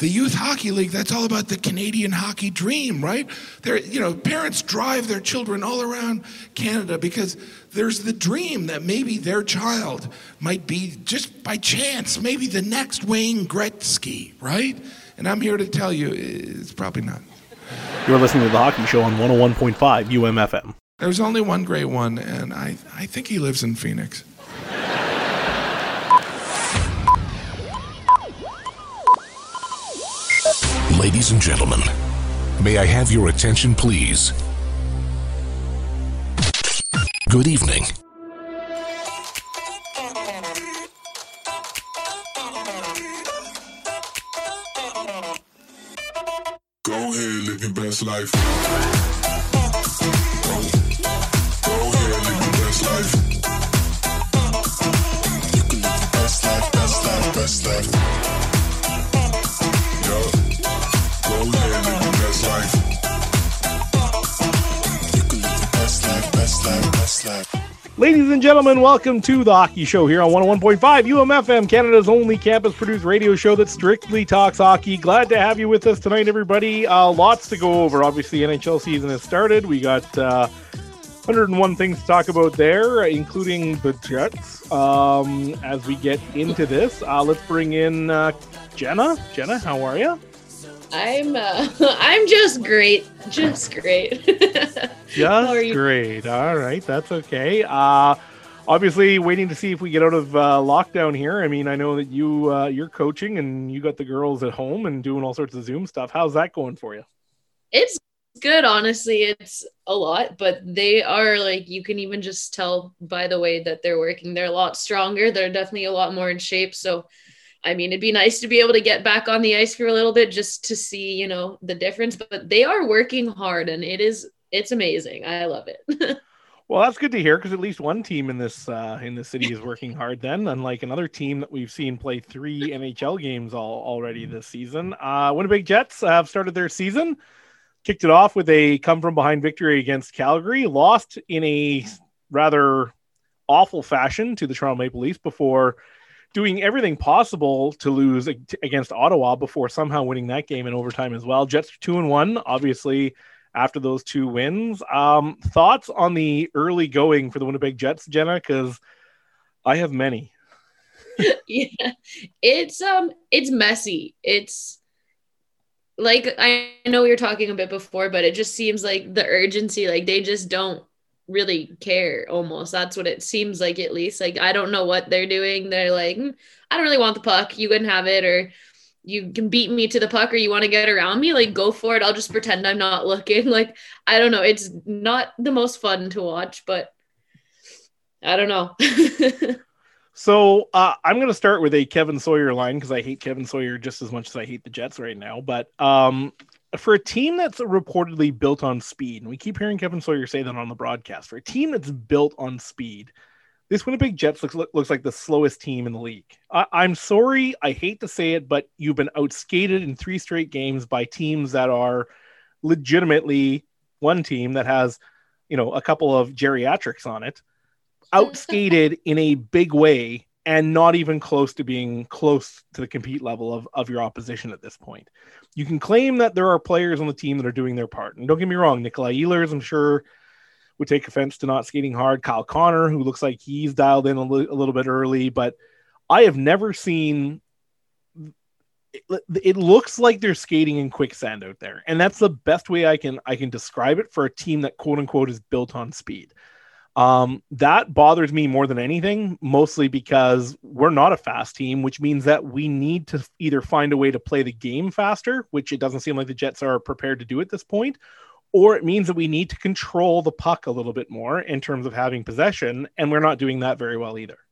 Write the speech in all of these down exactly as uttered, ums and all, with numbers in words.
the youth hockey league, that's all about the Canadian hockey dream, right? There, you know, parents drive their children all around Canada because there's the dream that maybe their child might be, just by chance, maybe the next Wayne Gretzky, right? And I'm here to tell you, it's probably not. You're listening to The Hockey Show on one oh one point five U M F M. There's only one great one, and I, I think he lives in Phoenix. Ladies and gentlemen, may I have your attention, please? Good evening. Go ahead, live your best life. Go, go ahead, live your best life. You can live your best life, best life, best life. Go ahead, live your best life. You can live your best life, best life, best life. Ladies and gentlemen, welcome to The Hockey Show here on one oh one point five U M F M, Canada's only campus-produced radio show that strictly talks hockey. Glad to have you with us tonight, everybody. Uh, lots to go over. Obviously, N H L season has started. We got uh, one hundred one things to talk about there, including the Jets. Um, as we get into this, uh, let's bring in uh, Jenna. Jenna, how are you? I'm uh, I'm just great, just great. Just great. All right, that's okay. Uh, obviously, waiting to see if we get out of uh, lockdown here. I mean, I know that you uh, you're coaching and you got the girls at home and doing all sorts of Zoom stuff. How's that going for you? It's good, honestly. It's a lot, but they are like, you can even just tell by the way that they're working. They're a lot stronger. They're definitely a lot more in shape. So. I mean, it'd be nice to be able to get back on the ice for a little bit just to see, you know, the difference, but they are working hard and it is, it's amazing. I love it. Well, that's good to hear because at least one team in this, uh, in the city is working hard then, unlike another team that we've seen play three N H L games all, already this season. Uh, Winnipeg Jets have started their season, kicked it off with a come from behind victory against Calgary, lost in a rather awful fashion to the Toronto Maple Leafs before doing everything possible to lose against Ottawa before somehow winning that game in overtime as well. Jets two and one, obviously, after those two wins. Um, thoughts on the early going for the Winnipeg Jets, Jenna? Because I have many. Yeah, it's um, it's messy. It's like, I know we were talking a bit before, but it just seems like the urgency, like they just don't really care almost. That's what it seems like, at least. Like, I don't know what they're doing. They're like, mm, I don't really want the puck. You can have it, or you can beat me to the puck, or you want to get around me, like go for it. I'll just pretend I'm not looking. Like, I don't know. It's not the most fun to watch, but I don't know. So uh, I'm going to start with a Kevin Sawyer line because I hate Kevin Sawyer just as much as I hate the Jets right now. But um, for a team that's reportedly built on speed, and we keep hearing Kevin Sawyer say that on the broadcast, for a team that's built on speed, this Winnipeg Jets looks looks like the slowest team in the league. I, I'm sorry, I hate to say it, but you've been outskated in three straight games by teams that are legitimately one team that has, you know, a couple of geriatrics on it, outskated in a big way, and not even close to being close to the compete level of, of your opposition at this point. You can claim that there are players on the team that are doing their part. And don't get me wrong, Nikolai Ehlers, I'm sure, would take offense to not skating hard. Kyle Connor, who looks like he's dialed in a, li- a little bit early, but I have never seen it, it looks like they're skating in quicksand out there. And that's the best way I can I can describe it for a team that quote unquote is built on speed. Um, that bothers me more than anything, mostly because we're not a fast team, which means that we need to either find a way to play the game faster, which it doesn't seem like the Jets are prepared to do at this point, or it means that we need to control the puck a little bit more in terms of having possession, and we're not doing that very well either.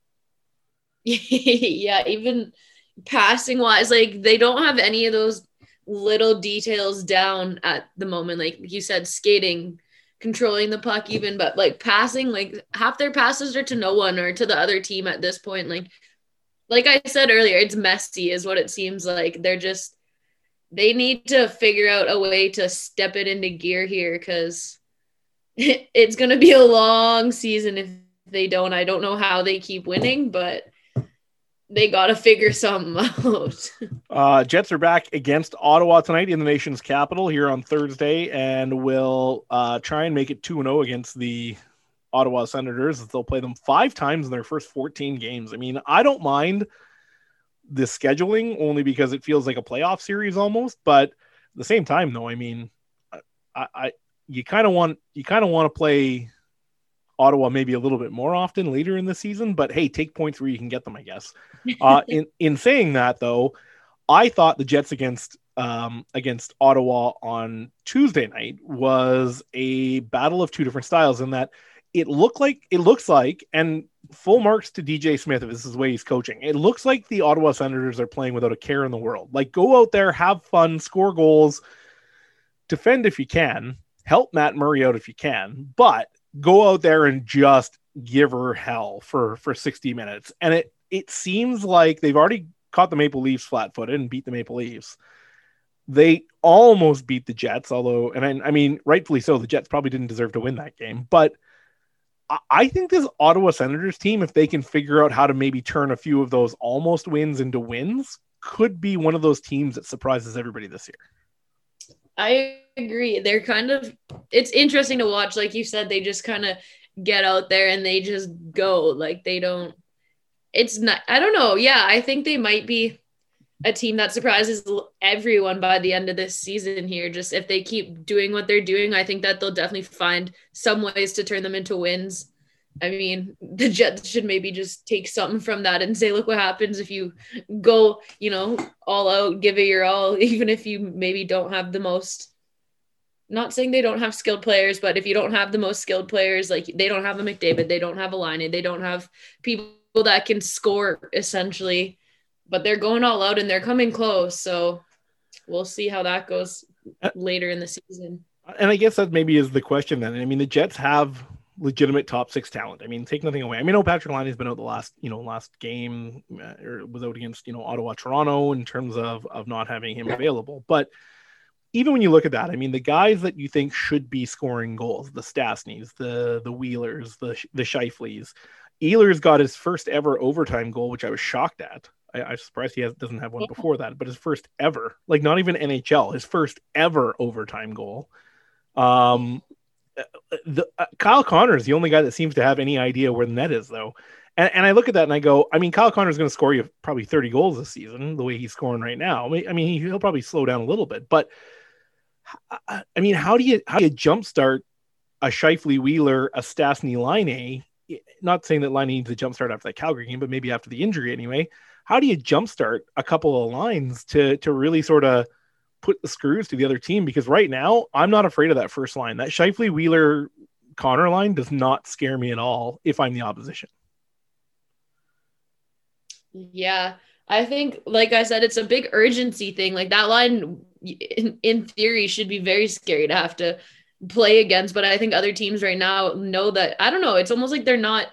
Yeah, even passing wise, like they don't have any of those little details down at the moment. Like you said, skating, controlling the puck even, but like passing, like half their passes are to no one or to the other team at this point. Like, like I said earlier, it's messy is what it seems like. They're just, they need to figure out a way to step it into gear here, because it, it's going to be a long season if they don't. I don't know how they keep winning, but they got to figure something out. Uh, Jets are back against Ottawa tonight in the nation's capital here on Thursday, and will uh, try and make it two and oh against the Ottawa Senators. They'll play them five times in their first fourteen games. I mean, I don't mind the scheduling only because it feels like a playoff series almost, but at the same time, though, I mean, I, I you kind of want you kind of want to play Ottawa maybe a little bit more often later in the season, but hey, take points where you can get them, I guess. Uh, in in saying that, though, I thought the Jets against um, against Ottawa on Tuesday night was a battle of two different styles in that it looked like it looks like, and full marks to D J Smith if this is the way he's coaching. It looks like the Ottawa Senators are playing without a care in the world. Like, go out there, have fun, score goals, defend if you can, help Matt Murray out if you can, but go out there and just give her hell for, for sixty minutes. And it, it seems like they've already caught the Maple Leafs flat-footed and beat the Maple Leafs. They almost beat the Jets, although, and I, I mean, rightfully so, the Jets probably didn't deserve to win that game. But I, I think this Ottawa Senators team, if they can figure out how to maybe turn a few of those almost wins into wins, could be one of those teams that surprises everybody this year. I agree. They're kind of, it's interesting to watch. Like you said, they just kind of get out there and they just go. Like, they don't, it's not, I don't know. Yeah, I think they might be a team that surprises everyone by the end of this season here. Just if they keep doing what they're doing, I think that they'll definitely find some ways to turn them into wins. I mean, the Jets should maybe just take something from that and say, look what happens if you go, you know, all out, give it your all, even if you maybe don't have the most, not saying they don't have skilled players, but if you don't have the most skilled players, like they don't have a McDavid, they don't have a Laine, they don't have people that can score essentially, but they're going all out and they're coming close. So we'll see how that goes later in the season. And I guess that maybe is the question then. I mean, the Jets have legitimate top six talent. I mean, take nothing away. I mean, no, Patrick Laine has been out the last, you know, last game, uh, or was out against, you know, Ottawa, Toronto in terms of, of not having him available. But even when you look at that, I mean, the guys that you think should be scoring goals, the Stastnys, the, the Wheelers, the, the Scheifeleys, Ehlers got his first ever overtime goal, which I was shocked at. I, I'm surprised he has, doesn't have one before that, but his first ever, like not even N H L, his first ever overtime goal. Um, The, uh, Kyle Connor is the only guy that seems to have any idea where the net is, though. And, and I look at that and I go, I mean, Kyle Connor is going to score you probably thirty goals this season, the way he's scoring right now. I mean, I mean he'll probably slow down a little bit, but I, I mean, how do you how do you jumpstart a Scheifele, Wheeler, a Stastny, Laine? Not saying that Laine needs a jumpstart after that Calgary game, but maybe after the injury anyway. How do you jumpstart a couple of lines to to really sort of put the screws to the other team? Because right now I'm not afraid of that first line. That Scheifele, Wheeler, Connor line does not scare me at all if I'm the opposition. Yeah, I think, like I said, it's a big urgency thing. Like that line in, in theory should be very scary to have to play against, but I think other teams right now know that. I don't know, it's almost like they're not,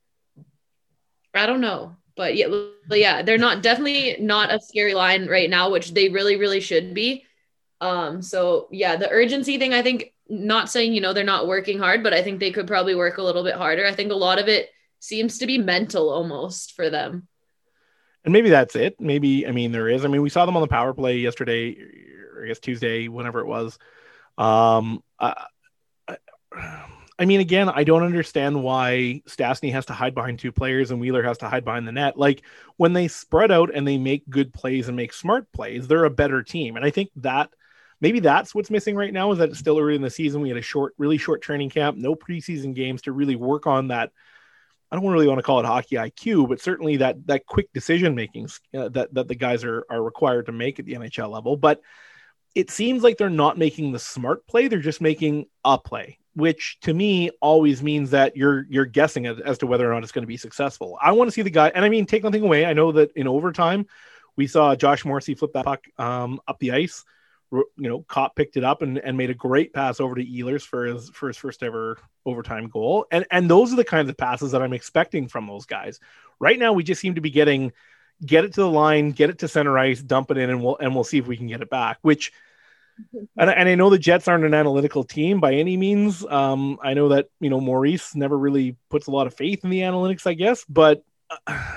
I don't know. But yeah, yeah, they're not definitely not a scary line right now, which they really, really should be. Um, so yeah, the urgency thing, I think, not saying, you know, they're not working hard, but I think they could probably work a little bit harder. I think a lot of it seems to be mental almost for them. And maybe that's it. Maybe, I mean, there is, I mean, we saw them on the power play yesterday, or I guess Tuesday, whenever it was. Um, I, I, I mean, again, I don't understand why Stastny has to hide behind two players and Wheeler has to hide behind the net. Like, when they spread out and they make good plays and make smart plays, they're a better team. And I think that maybe that's what's missing right now, is that it's still early in the season. We had a short, really short training camp, no preseason games to really work on that. I don't really want to call it hockey I Q, but certainly that that quick decision making uh, that that the guys are are required to make at the N H L level. But it seems like they're not making the smart play; they're just making a play, which to me always means that you're you're guessing as, as to whether or not it's going to be successful. I want to see the guy, and I mean, take nothing away. I know that in overtime, we saw Josh Morrissey flip that puck um, up the ice. You know, Kopp picked it up and, and made a great pass over to Ehlers for his for his first ever overtime goal. And and those are the kinds of passes that I'm expecting from those guys. Right now, we just seem to be getting get it to the line, get it to center ice, dump it in, and we'll and we'll see if we can get it back. Which, and, and I know the Jets aren't an analytical team by any means. Um, I know that, you know, Maurice never really puts a lot of faith in the analytics, I guess, but uh,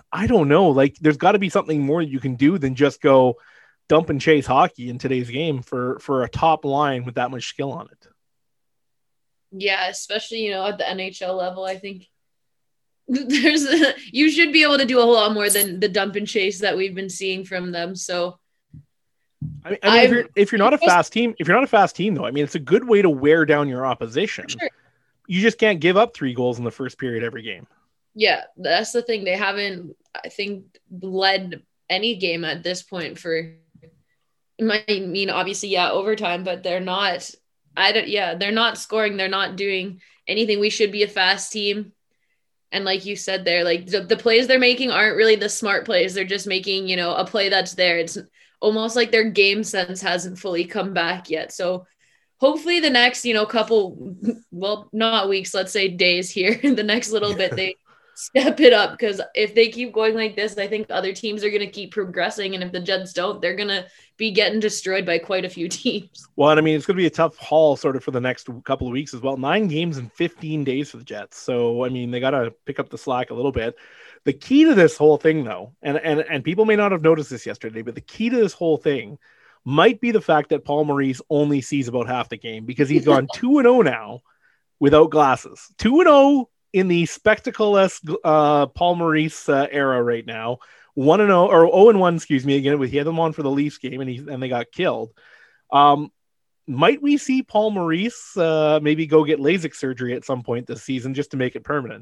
I don't know. Like, there's got to be something more you can do than just go dump and chase hockey in today's game for, for a top line with that much skill on it. Yeah, especially, you know, at the N H L level, I think there's a, you should be able to do a whole lot more than the dump and chase that we've been seeing from them. So I mean, I mean if, you're, if you're not a fast team, if you're not a fast team, though, I mean, it's a good way to wear down your opposition. Sure. You just can't give up three goals in the first period every game. Yeah, that's the thing. They haven't, I think, led any game at this point for, it might mean obviously, yeah, overtime, but they're not, I don't, yeah, they're not scoring. They're not doing anything. We should be a fast team. And like you said there, like the, the plays they're making aren't really the smart plays. They're just making, you know, a play that's there. It's almost like their game sense hasn't fully come back yet. So hopefully the next, you know, couple, well, not weeks, let's say days here, the next little bit, they step it up. Because if they keep going like this, I think other teams are going to keep progressing. And if the Jets don't, they're going to be getting destroyed by quite a few teams. Well, and I mean, it's going to be a tough haul sort of for the next couple of weeks as well. Nine games in fifteen days for the Jets. So, I mean, they got to pick up the slack a little bit. The key to this whole thing, though, and, and, and people may not have noticed this yesterday, but the key to this whole thing might be the fact that Paul Maurice only sees about half the game, because he's gone two and oh now without glasses. two and oh in the spectacle-less uh, Paul Maurice uh, era right now. one and oh, or oh and one, excuse me, again, he had them on for the Leafs game, and he and they got killed. Um, might we see Paul Maurice uh, maybe go get LASIK surgery at some point this season just to make it permanent?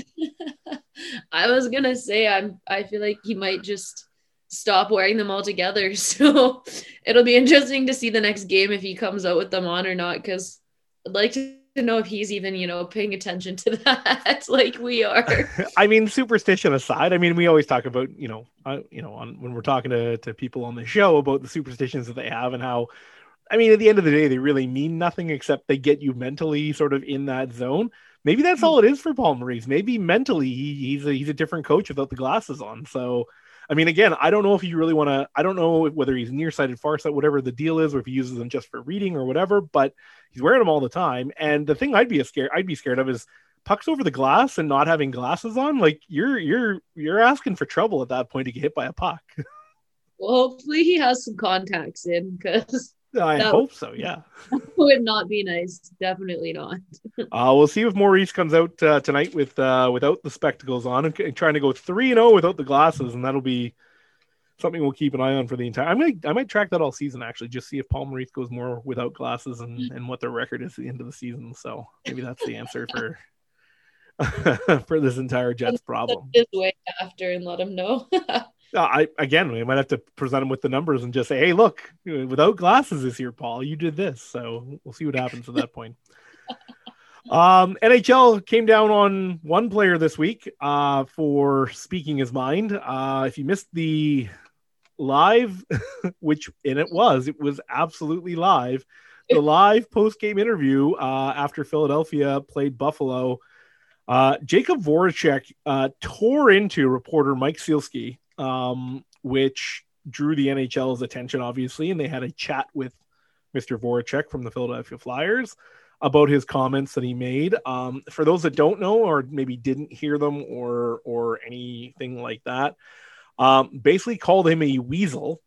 I was gonna say I'm. I feel like he might just stop wearing them altogether. So it'll be interesting to see the next game if he comes out with them on or not. Because I'd like to know if he's even, you know, paying attention to that like we are. I mean, superstition aside, I mean, we always talk about, you know, uh, you know, on when we're talking to to people on the show about the superstitions that they have and how, I mean, at the end of the day, they really mean nothing except they get you mentally sort of in that zone. Maybe that's all it is for Paul Maurice. Maybe mentally he, he's a, he's a different coach without the glasses on. So, I mean, again, I don't know if you really want to, I don't know whether he's nearsighted, farsighted, whatever the deal is, or if he uses them just for reading or whatever, but he's wearing them all the time. And the thing I'd be a scared, I'd be scared of is pucks over the glass and not having glasses on. Like you're, you're, you're asking for trouble at that point to get hit by a puck. Well, hopefully he has some contacts in, because I that hope so. Yeah. would not be nice. Definitely not. uh, we'll see if Maurice comes out uh, tonight with uh, without the spectacles on and, and trying to go three and zero without the glasses, and that'll be something we'll keep an eye on for the entire. I might I might track that all season actually, just see if Paul Maurice goes more without glasses and, and what their record is at the end of the season. So maybe that's the answer for for this entire Jets problem. Just wait after and let him know. Uh, I again, we might have to present him with the numbers and just say, "Hey, look, without glasses this year, Paul, you did this." So we'll see what happens at that point. Um, N H L came down on one player this week uh, for speaking his mind. Uh, if you missed the live, which and it was, it was absolutely live. The live post-game interview uh, after Philadelphia played Buffalo. Uh, Jacob Voracek uh, tore into reporter Mike Sielski, um, which drew the N H L's attention, obviously, and they had a chat with Mister Voracek from the Philadelphia Flyers about his comments that he made. Um, for those that don't know, or maybe didn't hear them or, or anything like that, um, basically called him a weasel.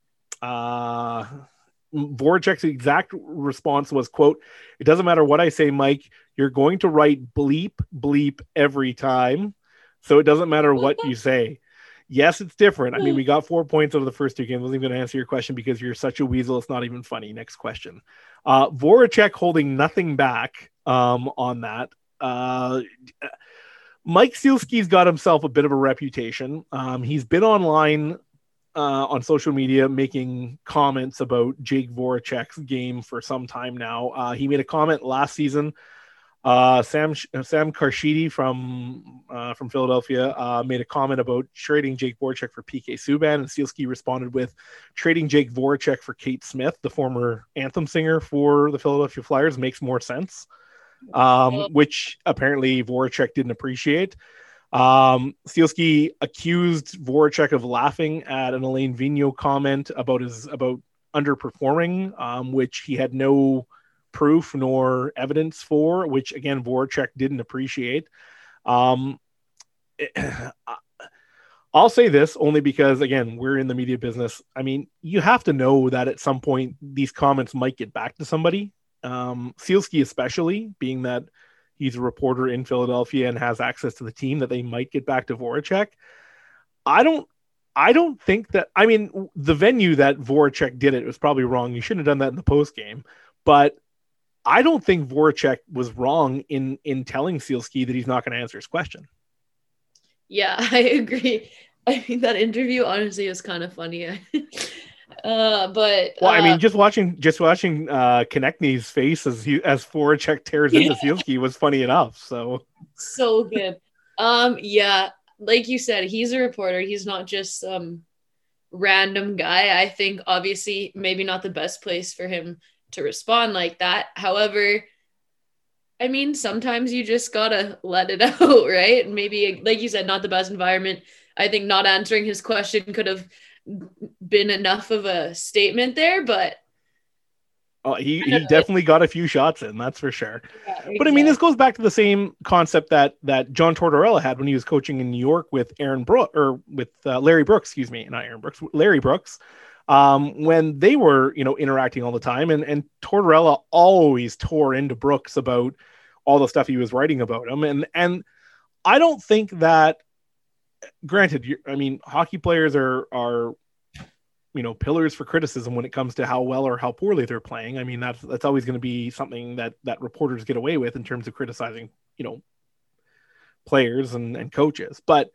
Uh, Voracek's exact response was, quote, "It doesn't matter what I say, Mike, you're going to write bleep, bleep every time. So it doesn't matter what you say. Yes, it's different. I mean, we got four points out of the first two games. I wasn't even going to answer your question because you're such a weasel. It's not even funny. Next question." Uh, Voracek holding nothing back um, on that. Uh, Mike Sielski's got himself a bit of a reputation. Um, he's been online uh, on social media making comments about Jake Voracek's game for some time now. Uh, he made a comment last season. Uh, Sam Sam Karshidi from uh, from Philadelphia uh, made a comment about trading Jake Voracek for P K Subban, and Sielski responded with trading Jake Voracek for Kate Smith, the former anthem singer for the Philadelphia Flyers, makes more sense, um, which apparently Voracek didn't appreciate. Um, Sielski accused Voracek of laughing at an Alain Vigneault comment about his about underperforming, um, which he had no proof nor evidence for, which again Voracek didn't appreciate. Um, I'll say this only because, again, we're in the media business. I mean, you have to know that at some point these comments might get back to somebody. Um, Sealski, especially, being that he's a reporter in Philadelphia and has access to the team, that they might get back to Voracek. I don't, I don't think that. I mean, the venue that Voracek did it was probably wrong. You shouldn't have done that in the post game, but I don't think Voracek was wrong in in telling Sealski that he's not going to answer his question. Yeah, I agree. I mean, that interview honestly was kind of funny. uh, but well, uh, I mean, just watching just watching uh, Konechny's face as he as Voracek tears into yeah. Sealski was funny enough. So so good. Um, yeah, like you said, he's a reporter. He's not just some random guy. I think obviously maybe not the best place for him to respond like that. However, I mean, sometimes you just gotta let it out, right? Maybe, like you said, not the best environment. I think not answering his question could have been enough of a statement there, but oh, he, he definitely got a few shots in, that's for sure. Yeah, exactly. But I mean, this goes back to the same concept that that John Tortorella had when he was coaching in New York with Aaron Brooks, or with uh, Larry Brooks, excuse me, not Aaron Brooks, Larry Brooks. Um, when they were, you know, interacting all the time, and, and Tortorella always tore into Brooks about all the stuff he was writing about him. And, and I don't think that, granted, I mean, hockey players are, are, you know, pillars for criticism when it comes to how well or how poorly they're playing. I mean, that's, that's always going to be something that, that reporters get away with in terms of criticizing, you know, players and, and coaches. But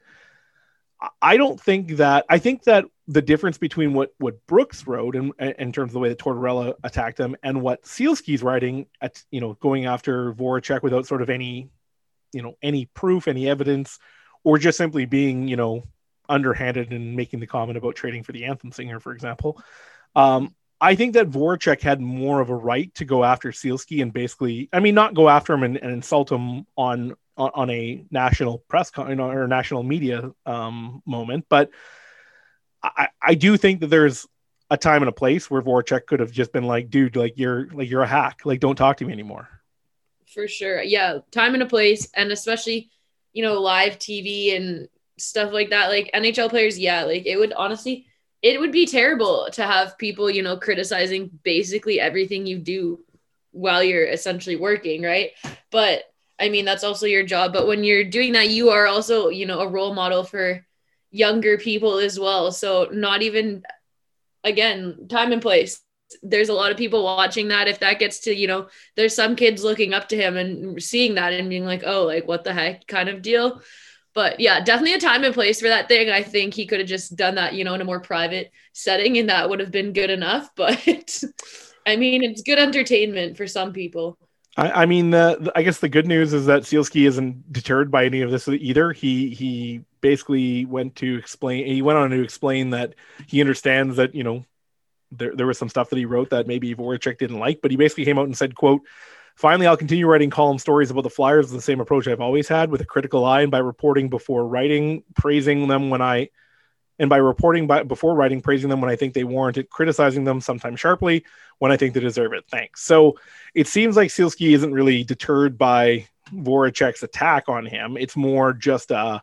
I don't think that, I think that the difference between what, what Brooks wrote and in, in terms of the way that Tortorella attacked him and what Sealski's writing at, you know, going after Voracek without sort of any, you know, any proof, any evidence, or just simply being, you know, underhanded and making the comment about trading for the anthem singer, for example. Um, I think that Voracek had more of a right to go after Sealski and basically, I mean, not go after him and, and insult him on, on, on a national press con- you know, or national media um, moment. But I, I do think that there's a time and a place where Voracek could have just been like, dude, like you're like, you're a hack. Like, don't talk to me anymore. For sure. Yeah. Time and a place. And especially, you know, live T V and stuff like that. Like N H L players. Yeah. Like it would honestly, it would be terrible to have people, you know, criticizing basically everything you do while you're essentially working. Right. But I mean, that's also your job. But when you're doing that, you are also, you know, a role model for younger people as well. So not even, again, time and place. There's a lot of people watching that. If that gets to, you know, there's some kids looking up to him and seeing that and being like, oh, like what the heck kind of deal. But yeah, definitely a time and place for that thing. I think he could have just done that, you know, in a more private setting, and that would have been good enough. But I mean, it's good entertainment for some people. I, I mean, uh, I guess the good news is that Sealski isn't deterred by any of this either. He he basically went to explain. He went on to explain that he understands that, you know, there there was some stuff that he wrote that maybe Voracek didn't like, but he basically came out and said, "quote Finally, I'll continue writing column stories about the Flyers with the same approach I've always had, with a critical eye, and by reporting before writing, praising them when I." And by reporting by, before writing, praising them when I think they warrant it, criticizing them sometimes sharply when I think they deserve it. Thanks. So it seems like Sealski isn't really deterred by Voracek's attack on him. It's more just a,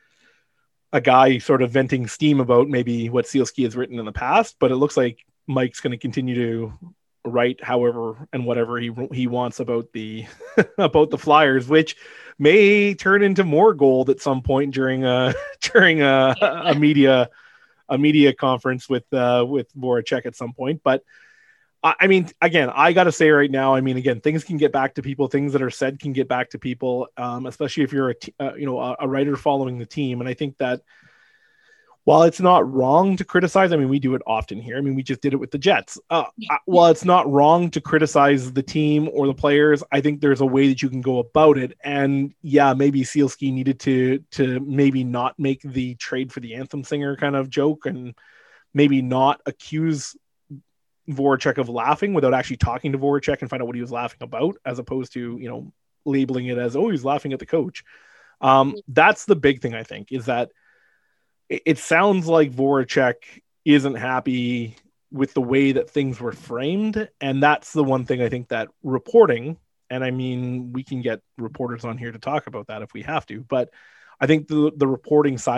a guy sort of venting steam about maybe what Sealski has written in the past, but it looks like Mike's going to continue to write however and whatever he he wants about the about the Flyers, which may turn into more gold at some point during a during a, a media a media conference with uh, with Voracek at some point. But I, I mean, again, I got to say right now, I mean, again, things can get back to people. Things that are said can get back to people, um, especially if you're a t- uh, you know a, a writer following the team. And I think that while it's not wrong to criticize, I mean, we do it often here. I mean, we just did it with the Jets. Uh, while it's not wrong to criticize the team or the players, I think there's a way that you can go about it. And yeah, maybe Sealski needed to to maybe not make the trade for the anthem singer kind of joke, and maybe not accuse Voracek of laughing without actually talking to Voracek and find out what he was laughing about, as opposed to, you know, labeling it as, oh, he's laughing at the coach. Um, that's the big thing, I think, is that it sounds like Voracek isn't happy with the way that things were framed. And that's the one thing I think that reporting, and I mean, we can get reporters on here to talk about that if we have to, but I think the, the reporting side of it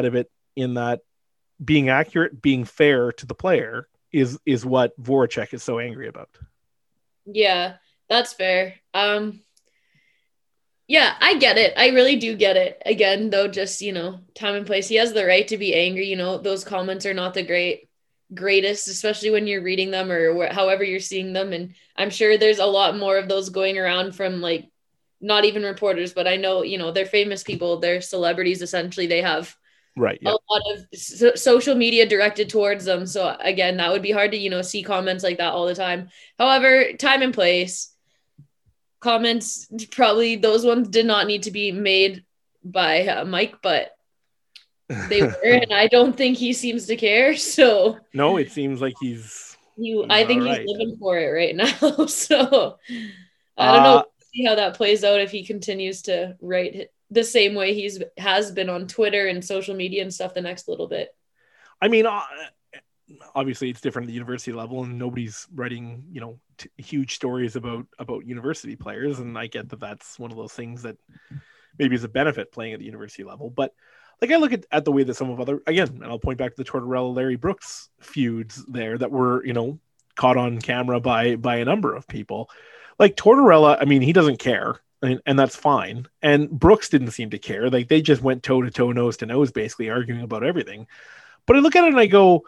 in that being accurate, being fair to the player is is what Voracek is so angry about. Yeah, that's fair. Um, yeah, I get it. I really do get it. Again, though, just, you know, time and place. He has the right to be angry. You know, those comments are not the great greatest, especially when you're reading them or wh- however you're seeing them. And I'm sure there's a lot more of those going around from like not even reporters, but I know, you know, they're famous people, they're celebrities. Essentially, they have Right. a Yeah. lot of so- social media directed towards them. So again, that would be hard to, you know, see comments like that all the time. However, time and place comments, probably those ones did not need to be made by uh, Mike, but they were, and I don't think he seems to care. So No, it seems like he's. you, he's I think all he's right. living for it right now. So I don't know. Uh, See how that plays out if he continues to write the same way he's has been on Twitter and social media and stuff the next little bit. I mean, uh, obviously it's different at the university level, and nobody's writing, you know, t- huge stories about about university players. And I get that that's one of those things that maybe is a benefit playing at the university level. But like I look at, at the way that some of other, again, and I'll point back to the Tortorella Larry Brooks feuds there that were, you know, caught on camera by by a number of people. Like Tortorella, I mean, he doesn't care. And, and that's fine. And Brooks didn't seem to care. Like they just went toe to toe, nose to nose, basically arguing about everything. But I look at it and I go,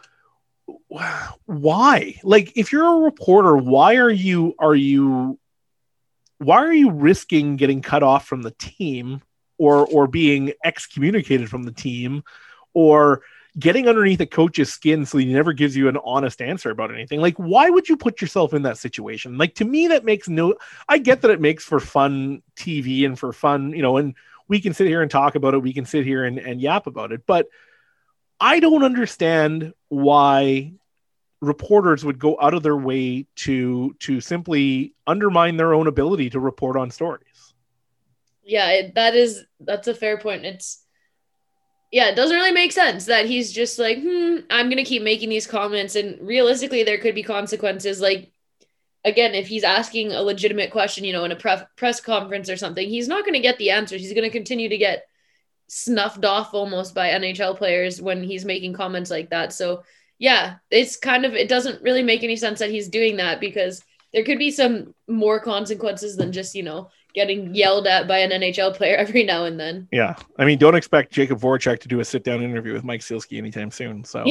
why? Like, if you're a reporter, why are you are you why are you risking getting cut off from the team, or or being excommunicated from the team, or getting underneath a coach's skin so he never gives you an honest answer about anything? Like, why would you put yourself in that situation? Like, to me, that makes no, I get that it makes for fun T V and for fun, you know, and we can sit here and talk about it. We can sit here and, and yap about it, but I don't understand why reporters would go out of their way to, to simply undermine their own ability to report on stories. Yeah, it, that is, that's a fair point. It's, yeah, it doesn't really make sense that he's just like, hmm, I'm going to keep making these comments. And realistically, there could be consequences. Like, again, if he's asking a legitimate question, you know, in a pre- press conference or something, he's not going to get the answers. He's going to continue to get snuffed off almost by N H L players when he's making comments like that. So, yeah, it's kind of, it doesn't really make any sense that he's doing that, because there could be some more consequences than just, you know, getting yelled at by an N H L player every now and then. Yeah. I mean, don't expect Jacob Voracek to do a sit down interview with Mike Sealski anytime soon. So,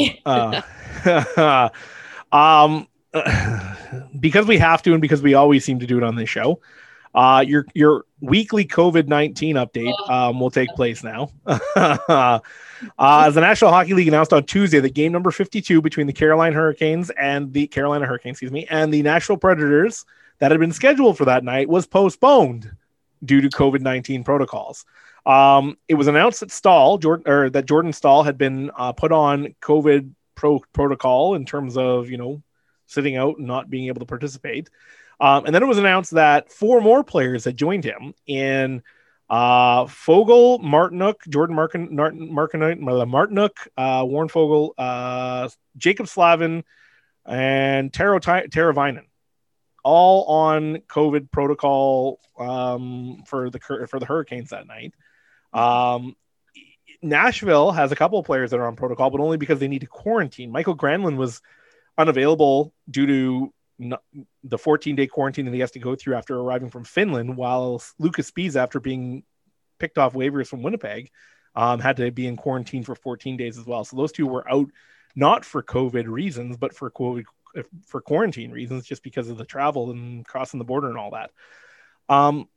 uh, um, because we have to, and because we always seem to do it on this show, uh, your, your weekly COVID nineteen update, um, will take place now. uh, as the National Hockey League announced on Tuesday, that game number fifty-two between the Carolina Hurricanes and the Carolina Hurricanes, excuse me, and the Nashville Predators that had been scheduled for that night was postponed due to COVID nineteen protocols. Um, it was announced that Stahl, Jordan, or that Jordan Stahl had been uh, put on COVID pro- protocol in terms of, you know, sitting out and not being able to participate. Um, and then it was announced that four more players had joined him in uh, Fogle, Martinuk, Jordan Markin, Martin, Martin, Martinuk, uh, Warren Fogle, uh, Jacob Slavin, and Taro Teravainen, all on COVID protocol um, for the for the Hurricanes that night. Um, Nashville has a couple of players that are on protocol, but only because they need to quarantine. Michael Granlund was unavailable due to not, the fourteen-day quarantine that he has to go through after arriving from Finland, while Lucas Spies, after being picked off waivers from Winnipeg, um, had to be in quarantine for fourteen days as well. So those two were out, not for COVID reasons, but for COVID, for quarantine reasons, just because of the travel and crossing the border and all that. Um,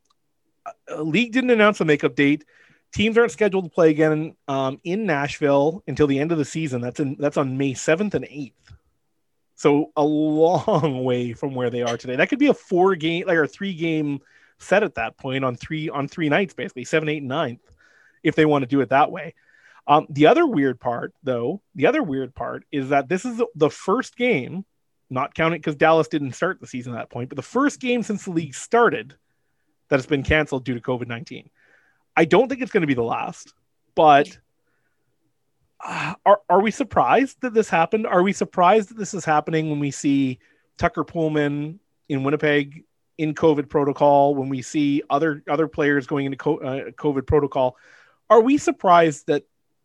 league didn't announce a makeup date. Teams aren't scheduled to play again um, in Nashville until the end of the season. That's in, that's on May seventh and eighth. So a long way from where they are today. That could be a four game, like a three game set at that point on three, on three nights, basically seven, eight, and ninth, if they want to do it that way. Um, the other weird part though, the other weird part is that this is the first game, not counting because Dallas didn't start the season at that point, but the first game since the league started that has been canceled due to COVID nineteen. I don't think it's going to be the last, but uh, are are we surprised that this happened? Are we surprised that this is happening when we see Tucker Pullman in Winnipeg in COVID protocol, when we see other other players going into co- uh, COVID protocol? Are we surprised that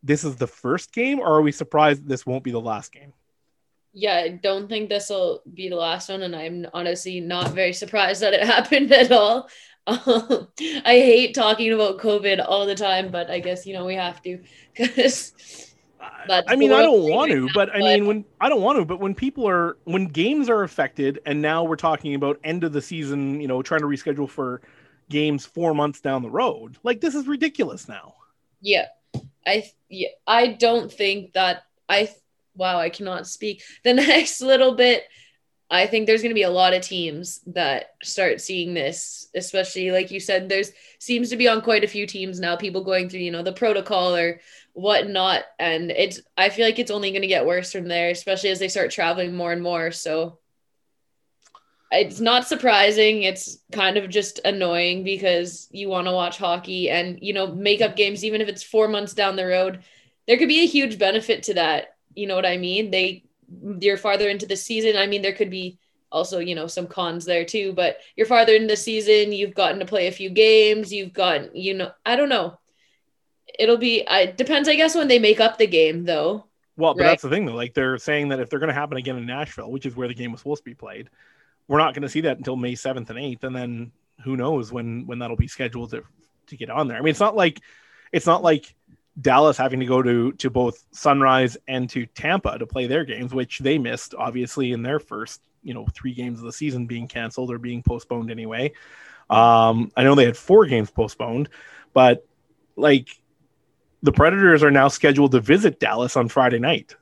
this is the first game, or are we surprised this won't be the last game? Yeah, I don't think this will be the last one, and I'm honestly not very surprised that it happened at all. Um, I hate talking about COVID all the time, but I guess, you know, we have to, because I mean, I don't want to, but I mean, when I don't want to, but when people are, when games are affected, and now we're talking about end of the season, you know, trying to reschedule for games four months down the road, like this is ridiculous now. Yeah, I yeah, I don't think that I wow, I cannot speak. The next little bit, I think there's going to be a lot of teams that start seeing this, especially like you said, there's seems to be on quite a few teams now, people going through, you know, the protocol or whatnot. And it's, I feel like it's only going to get worse from there, especially as they start traveling more and more. So it's not surprising. It's kind of just annoying because you want to watch hockey and, you know, make up games, even if it's four months down the road, there could be a huge benefit to that. You know what I mean? They, you're farther into the season. I mean, there could be also, you know, some cons there too, but you're farther in the season. You've gotten to play a few games. You've gotten, you know, I don't know. It'll be, I depends, I guess, when they make up the game though. Well, but right? that's the thing though. Like they're saying that if they're going to happen again in Nashville, which is where the game was supposed to be played, we're not going to see that until May seventh and eighth. And then who knows when, when that'll be scheduled to, to get on there. I mean, it's not like, it's not like Dallas having to go to, to both Sunrise and to Tampa to play their games, which they missed obviously in their first, you know, three games of the season being canceled or being postponed anyway. Um, I know they had four games postponed, but like the Predators are now scheduled to visit Dallas on Friday night.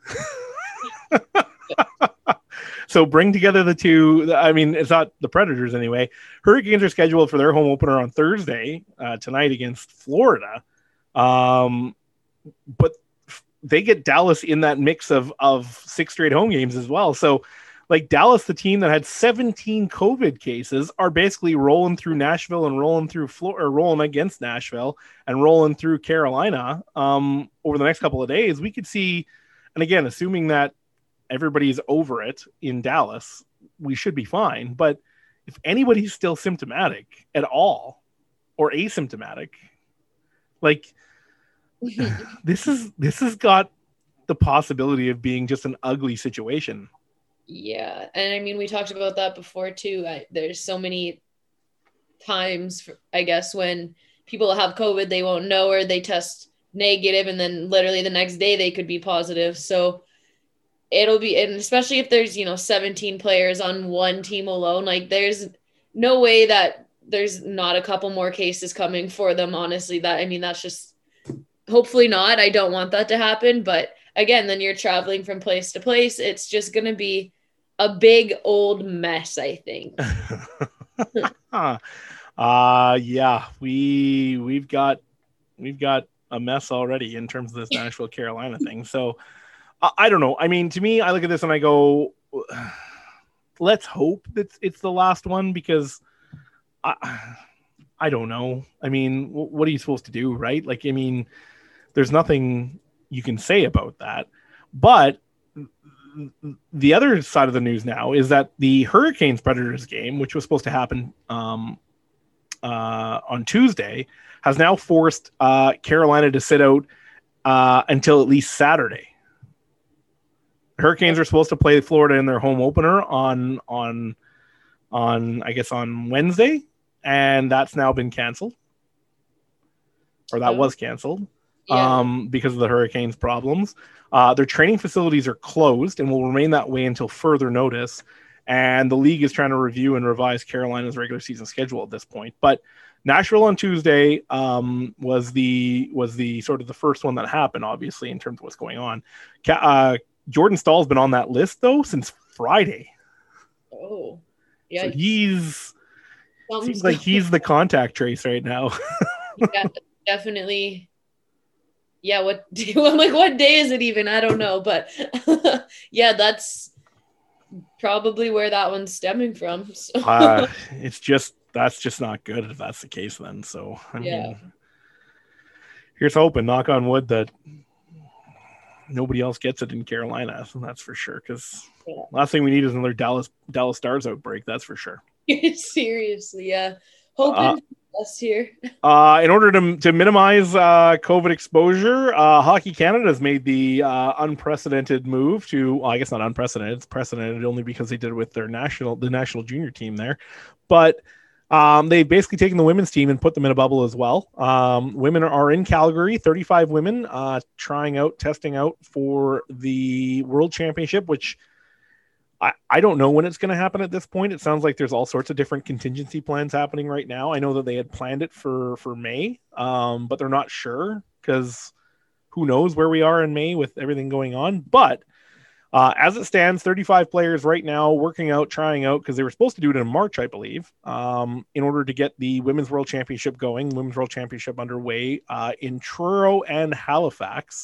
So bring together the two. I mean, it's not the Predators anyway. Hurricanes are scheduled for their home opener on Thursday uh, tonight against Florida. Um, but they get Dallas in that mix of, of six straight home games as well. So like Dallas, the team that had seventeen COVID cases, are basically rolling through Nashville and rolling through Florida, or rolling against Nashville and rolling through Carolina um, over the next couple of days. We could see, and again, assuming that everybody's over it in Dallas, we should be fine. But if anybody's still symptomatic at all or asymptomatic, like this is, this has got the possibility of being just an ugly situation. Yeah. And I mean, we talked about that before too. I, there's so many times, for, I guess, when people have COVID, they won't know, or they test negative and then literally the next day they could be positive. So it'll be, and especially if there's, you know, seventeen players on one team alone, like there's no way that there's not a couple more cases coming for them. Honestly, that, I mean, that's just, hopefully not. I don't want that to happen. But again, then you're traveling from place to place. It's just going to be a big old mess, I think. uh, yeah, we, we've got, we've got a mess already in terms of this Nashville, Carolina thing. So I, I don't know. I mean, to me, I look at this and I go, let's hope that it's the last one, because I, I don't know. I mean, what are you supposed to do? Right. Like, I mean, there's nothing you can say about that, but the other side of the news now is that the Hurricanes Predators game, which was supposed to happen um, uh, on Tuesday, has now forced uh, Carolina to sit out uh, until at least Saturday. The Hurricanes are supposed to play Florida in their home opener on, on, on, I guess on Wednesday, and that's now been canceled, or that was canceled. Yeah. Um, because of the Hurricanes' problems. Uh, their training facilities are closed and will remain that way until further notice. And the league is trying to review and revise Carolina's regular season schedule at this point. But Nashville on Tuesday um, was the was the sort of the first one that happened, obviously, in terms of what's going on. Uh, Jordan Stahl's been on that list, though, since Friday. Oh, yeah. So he's seems like he's the contact trace right now. Yeah, definitely. Yeah, what I'm like, what day is it even? I don't know, but yeah, that's probably where that one's stemming from. So. uh, it's just that's just not good if that's the case. Then, so I yeah. mean, here's hoping, knock on wood, that nobody else gets it in Carolina. So that's for sure. Because yeah. last thing we need is another Dallas Dallas Stars outbreak. That's for sure. Seriously, yeah. Hoping. Uh, us here. Uh, in order to, to minimize uh, COVID exposure, uh, Hockey Canada has made the uh, unprecedented move to, well, I guess not unprecedented, it's precedented only because they did it with their national, the national junior team there. But um, they've basically taken the women's team and put them in a bubble as well. Um, women are in Calgary, thirty-five women uh, trying out, testing out for the World Championship, which I, I don't know when it's going to happen at this point. It sounds like there's all sorts of different contingency plans happening right now. I know that they had planned it for, for May, um, but they're not sure because who knows where we are in May with everything going on. But uh, as it stands, thirty-five players right now working out, trying out, because they were supposed to do it in March, I believe, um, in order to get the Women's World Championship going, Women's World Championship underway uh, in Truro and Halifax.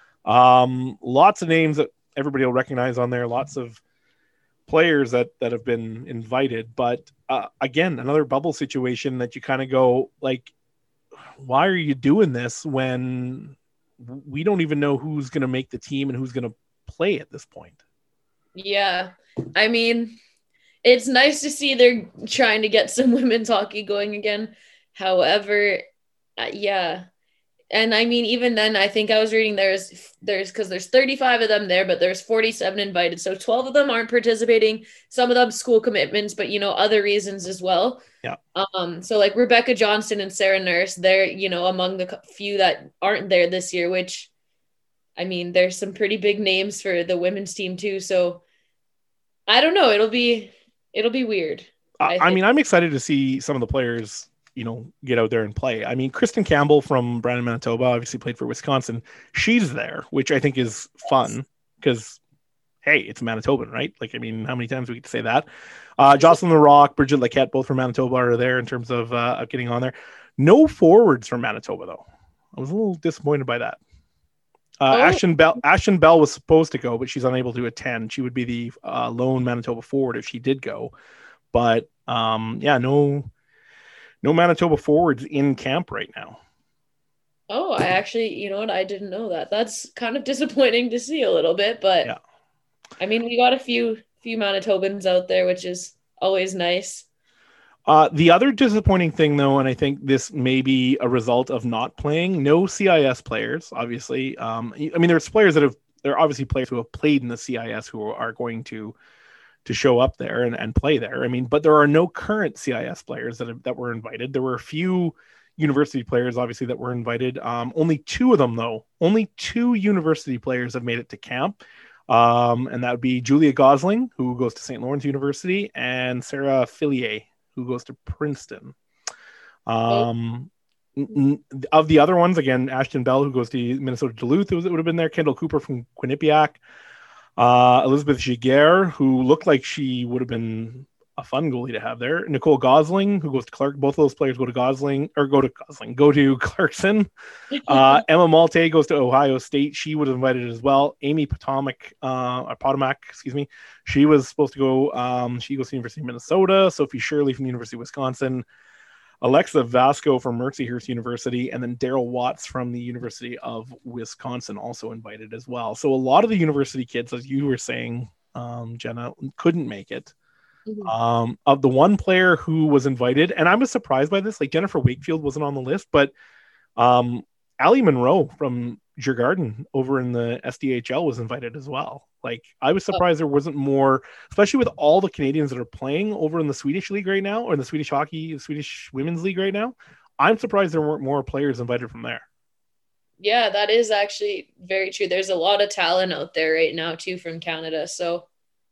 Um, lots of names that everybody will recognize on there, lots of players that that have been invited, but uh, again, another bubble situation that you kind of go like, why are you doing this when we don't even know who's going to make the team and who's going to play at this point? Yeah, I mean, it's nice to see they're trying to get some women's hockey going again. However, uh, yeah. And I mean, even then, I think I was reading there's, there's, because there's thirty-five of them there, but there's forty-seven invited. So twelve of them aren't participating. Some of them school commitments, but, you know, other reasons as well. Yeah. Um. So like Rebecca Johnston and Sarah Nurse, they're, you know, among the few that aren't there this year, which, I mean, there's some pretty big names for the women's team too. So I don't know. It'll be, it'll be weird. I, I mean, I'm excited to see some of the players, you know, get out there and play. I mean, Kristen Campbell from Brandon, Manitoba, obviously played for Wisconsin. She's there, which I think is fun because, hey, it's Manitoban, right? Like, I mean, how many times we get to say that? Uh, Jocelyn LaRock, Bridget Laquette, both from Manitoba are there in terms of, uh, of getting on there. No forwards from Manitoba, though. I was a little disappointed by that. Uh, oh. Ashton Bell, Ashton Bell was supposed to go, but she's unable to attend. She would be the uh, lone Manitoba forward if she did go. But um, yeah, no, no Manitoba forwards in camp right now. Oh, I actually, you know what? I didn't know that. That's kind of disappointing to see a little bit, but yeah. I mean, we got a few few Manitobans out there, which is always nice. Uh, the other disappointing thing, though, and I think this may be a result of not playing, no C I S players, obviously. Um, I mean, there's players that have, there are obviously players who have played in the C I S who are going to to show up there and, and play there. I mean, but there are no current C I S players that have, that were invited. There were a few university players, obviously, that were invited. Um, only two of them, though, only two university players have made it to camp. Um, and that would be Julia Gosling, who goes to Saint Lawrence University, and Sarah Fillier, who goes to Princeton. Um, n- n- of the other ones, again, Ashton Bell, who goes to Minnesota Duluth, it, was, it would have been there. Kendall Cooper from Quinnipiac. Uh, Elizabeth Giguère, who looked like she would have been a fun goalie to have there. Nicole Gosling, who goes to Clark. Both of those players go to Gosling, or go to Gosling, go to Clarkson. Uh, Emma Malte goes to Ohio State. She would have invited as well. Amy Potomac, uh, or Potomac, excuse me. She was supposed to go. Um, she goes to the University of Minnesota. Sophie Shirley from the University of Wisconsin. Alexa Vasco from Mercyhurst University, and then Daryl Watts from the University of Wisconsin also invited as well. So a lot of the university kids, as you were saying, um, Jenna, couldn't make it. Mm-hmm. Um, of the one player who was invited, and I was surprised by this, like Jennifer Wakefield wasn't on the list, but um, Allie Monroe from Djurgården over in the S D H L was invited as well. Like, I was surprised there wasn't more, especially with all the Canadians that are playing over in the Swedish league right now, or in the Swedish hockey, the Swedish women's league right now. I'm surprised there weren't more players invited from there. Yeah, that is actually very true. There's a lot of talent out there right now too from Canada. So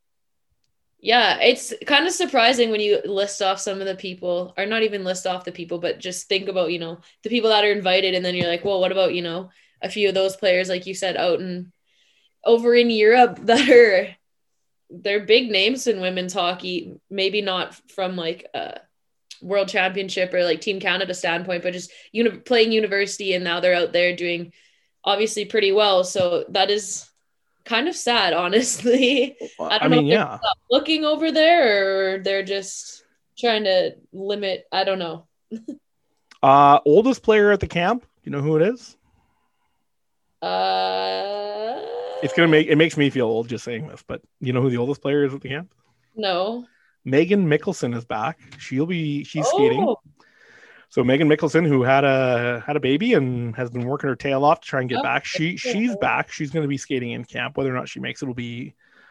yeah, it's kind of surprising when you list off some of the people, or not even list off the people, but just think about, you know, the people that are invited. And then you're like, well, what about, you know, a few of those players, like you said, out in over in Europe that are, they're big names in women's hockey, maybe not from like a world championship or like Team Canada standpoint, but just uni- playing university, and now they're out there doing obviously pretty well. So that is kind of sad, honestly. Well, I don't I know mean, if they're yeah, looking over there or they're just trying to limit. I don't know. uh, oldest player at the camp. You know who it is? Uh, it's gonna make it makes me feel old just saying this, but you know who the oldest player is at the camp? No. Megan Mickelson is back. She'll be she's oh. skating. So Megan Mickelson, who had a had a baby and has been working her tail off to try and get Oh, back, she she's back. She's going to be skating in camp. Whether or not she makes it will be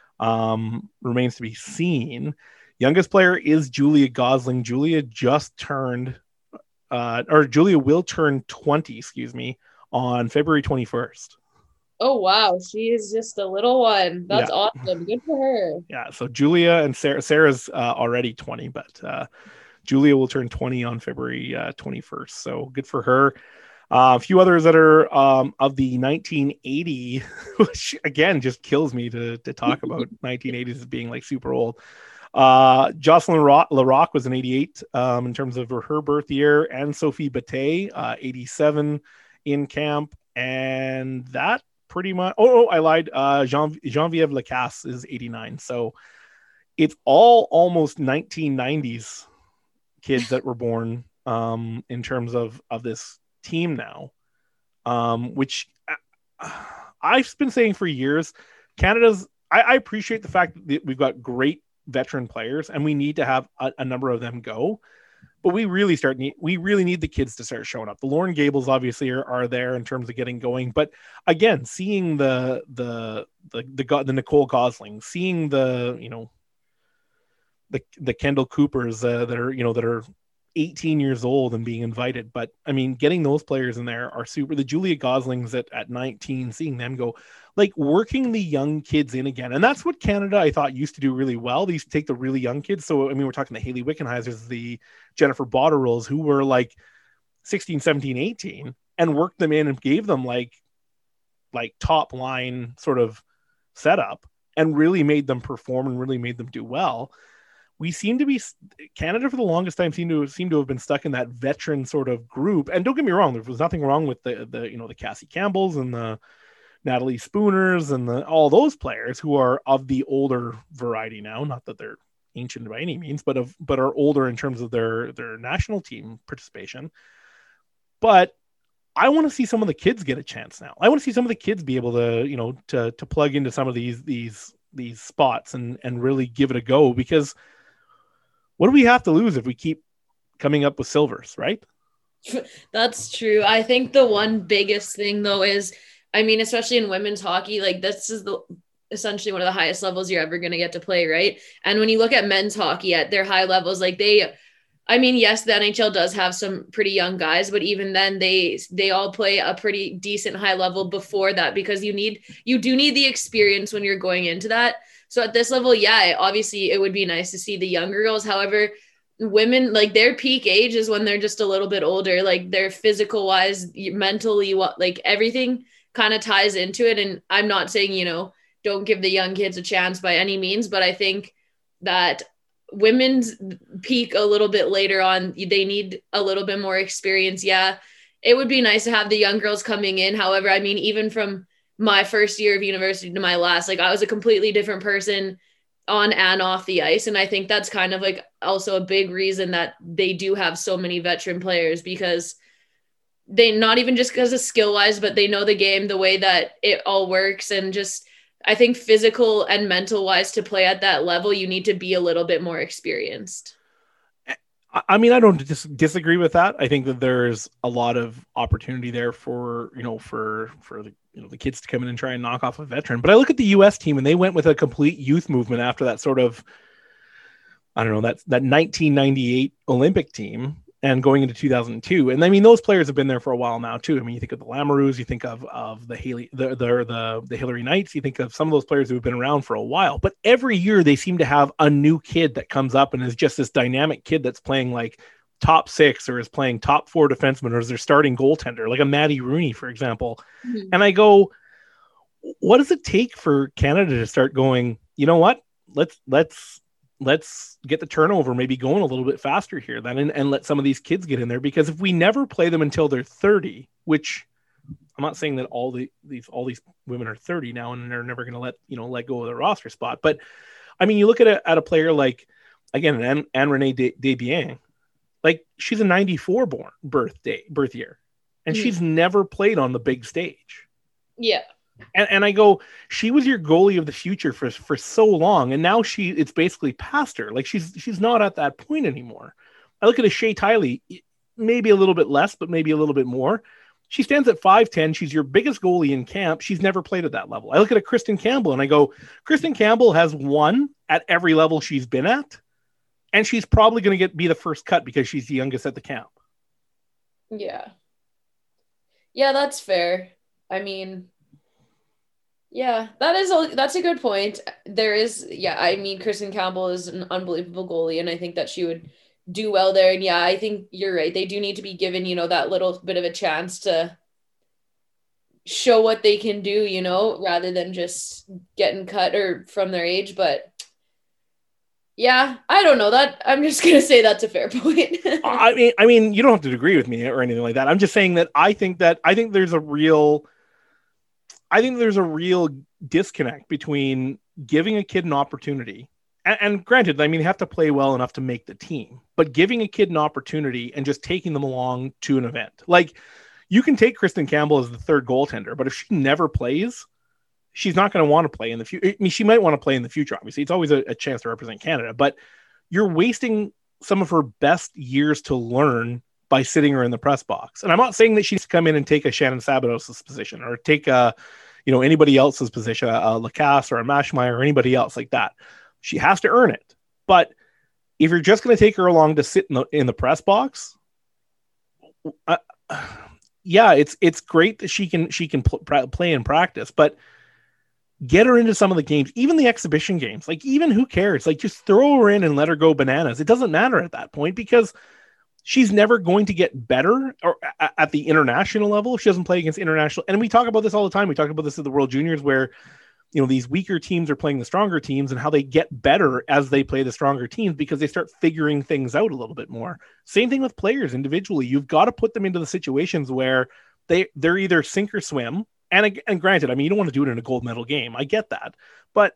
um, remains to be seen. Youngest player is Julia Gosling. Julia just turned, uh, or Julia will turn twenty. Excuse me, on February twenty-first. Oh wow, she is just a little one. That's Yeah. awesome. Good for her. Yeah. So Julia and Sarah. Sarah's uh, already twenty, but. Uh, Julia will turn twenty on February uh, twenty-first. So good for her. Uh, a few others that are um, of the nineteen eighty, which again just kills me to, to talk about nineteen eighties as being like super old. Uh, Jocelyn Larocque was an eighty-eight um, in terms of her birth year, and Sophie Bataille, uh, eighty-seven in camp. And that pretty much, oh, oh I lied. Uh, Jean, Geneviève Lacasse is eighty-nine. So it's all almost nineteen nineties kids that were born um, in terms of, of this team now, um, which uh, I've been saying for years, Canada's, I, I appreciate the fact that we've got great veteran players and we need to have a, a number of them go, but we really start, need, we really need the kids to start showing up. The Lauren Gables obviously are, are there in terms of getting going, but again, seeing the, the, the, the, the Nicole Gosling, seeing the, you know, the the Kendall Coopers uh, that are, you know, that are eighteen years old and being invited. But I mean, getting those players in there are super. The Julia Goslings at, at nineteen, seeing them go, like working the young kids in again. And that's what Canada, I thought, used to do really well. They used to take the really young kids. So, I mean, we're talking the Haley Wickenheisers, the Jennifer Botterolls, who were like sixteen, seventeen, eighteen, and worked them in and gave them like, like top line sort of setup and really made them perform and really made them do well. We seem to be Canada for the longest time seem to seem to have been stuck in that veteran sort of group. And don't get me wrong, there was nothing wrong with the, the, you know, the Cassie Campbells and the Natalie Spooners and the, all those players who are of the older variety now, not that they're ancient by any means, but of, but are older in terms of their, their national team participation. But I want to see some of the kids get a chance now. I want to see some of the kids be able to, you know, to, to plug into some of these, these, these spots and, and really give it a go, because what do we have to lose if we keep coming up with silvers, right? That's true. I think the one biggest thing though is, I mean, especially in women's hockey, like this is the essentially one of the highest levels you're ever going to get to play, right? And when you look at men's hockey at their high levels, like they, I mean, yes, the N H L does have some pretty young guys, but even then they, they all play a pretty decent high level before that, because you need, you do need the experience when you're going into that. So at this level, yeah, obviously it would be nice to see the younger girls. However, women, like their peak age is when they're just a little bit older, like they're physical wise, mentally, what, like everything kind of ties into it. And I'm not saying, you know, don't give the young kids a chance by any means, but I think that women's peak a little bit later on, they need a little bit more experience. Yeah, it would be nice to have the young girls coming in. However, I mean, even from my first year of university to my last, like I was a completely different person on and off the ice. And I think that's kind of like also a big reason that they do have so many veteran players, because they, not even just because of skill wise, but they know the game, the way that it all works. And just, I think physical and mental wise, to play at that level, you need to be a little bit more experienced. I mean, I don't dis- disagree with that. I think that there's a lot of opportunity there for, you know, for, for the, you know, the kids to come in and try and knock off a veteran. But I look at the U S team and they went with a complete youth movement after that sort of, I don't know, that, that nineteen ninety-eight Olympic team and going into two thousand two. And I mean, those players have been there for a while now too. I mean, you think of the Lamoureux, you think of, of the Haley, the, the, the, the Hillary Knights, you think of some of those players who have been around for a while, but every year they seem to have a new kid that comes up and is just this dynamic kid that's playing like top six or is playing top four defenseman or is their starting goaltender, like a Maddie Rooney, for example. Mm-hmm. And I go, what does it take for Canada to start going, you know what, let's, let's, let's get the turnover maybe going a little bit faster here then, and, and let some of these kids get in there, because if we never play them until they're thirty, which I'm not saying that all the, these, all these women are thirty now and they're never going to let, you know, let go of their roster spot. But I mean, you look at a, at a player like, again, Anne, Anne Renee Desbiens, like she's a ninety-four born birthday, birth year, and mm-hmm. she's never played on the big stage. Yeah. And, and I go, she was your goalie of the future for, for so long. And now she, it's basically past her. Like she's, she's not at that point anymore. I look at a Shea Tiley. maybe a little bit less, but maybe a little bit more. She stands at five ten. She's your biggest goalie in camp. She's never played at that level. I look at a Kristen Campbell and I go, Kristen Campbell has won at every level she's been at, and she's probably going to get be the first cut because she's the youngest at the camp. Yeah. Yeah, that's fair. I mean, yeah, that is a, that's a good point. There is, yeah, I mean, Kristen Campbell is an unbelievable goalie, and I think that she would do well there. And yeah, I think you're right. They do need to be given, you know, that little bit of a chance to show what they can do, you know, rather than just getting cut or from their age. But yeah, I don't know that. I'm just going to say that's a fair point. I mean, I mean, you don't have to agree with me or anything like that. I'm just saying that I think that I think there's a real, I think there's a real disconnect between giving a kid an opportunity. And, and granted, I mean, they have to play well enough to make the team, but giving a kid an opportunity and just taking them along to an event. Like, you can take Kristen Campbell as the third goaltender, but if she never plays, she's not going to want to play in the future. I mean, she might want to play in the future. Obviously, it's always a, a chance to represent Canada, but you're wasting some of her best years to learn by sitting her in the press box. And I'm not saying that she needs to come in and take a Shannon Sabatos' position or take a, you know, anybody else's position, a, a Lacasse or a Maschmeyer or anybody else like that. She has to earn it. But if you're just going to take her along to sit in the, in the press box, uh, yeah, it's, it's great that she can, she can pl- play and practice, but get her into some of the games, even the exhibition games. Like, even who cares? Like, just throw her in and let her go bananas. It doesn't matter at that point because she's never going to get better or at the international level if she doesn't play against international. And we talk about this all the time. We talk about this at the World Juniors where, you know, these weaker teams are playing the stronger teams and how they get better as they play the stronger teams because they start figuring things out a little bit more. Same thing with players individually. You've got to put them into the situations where they, they're either sink or swim. And, and granted, I mean, you don't want to do it in a gold medal game. I get that. But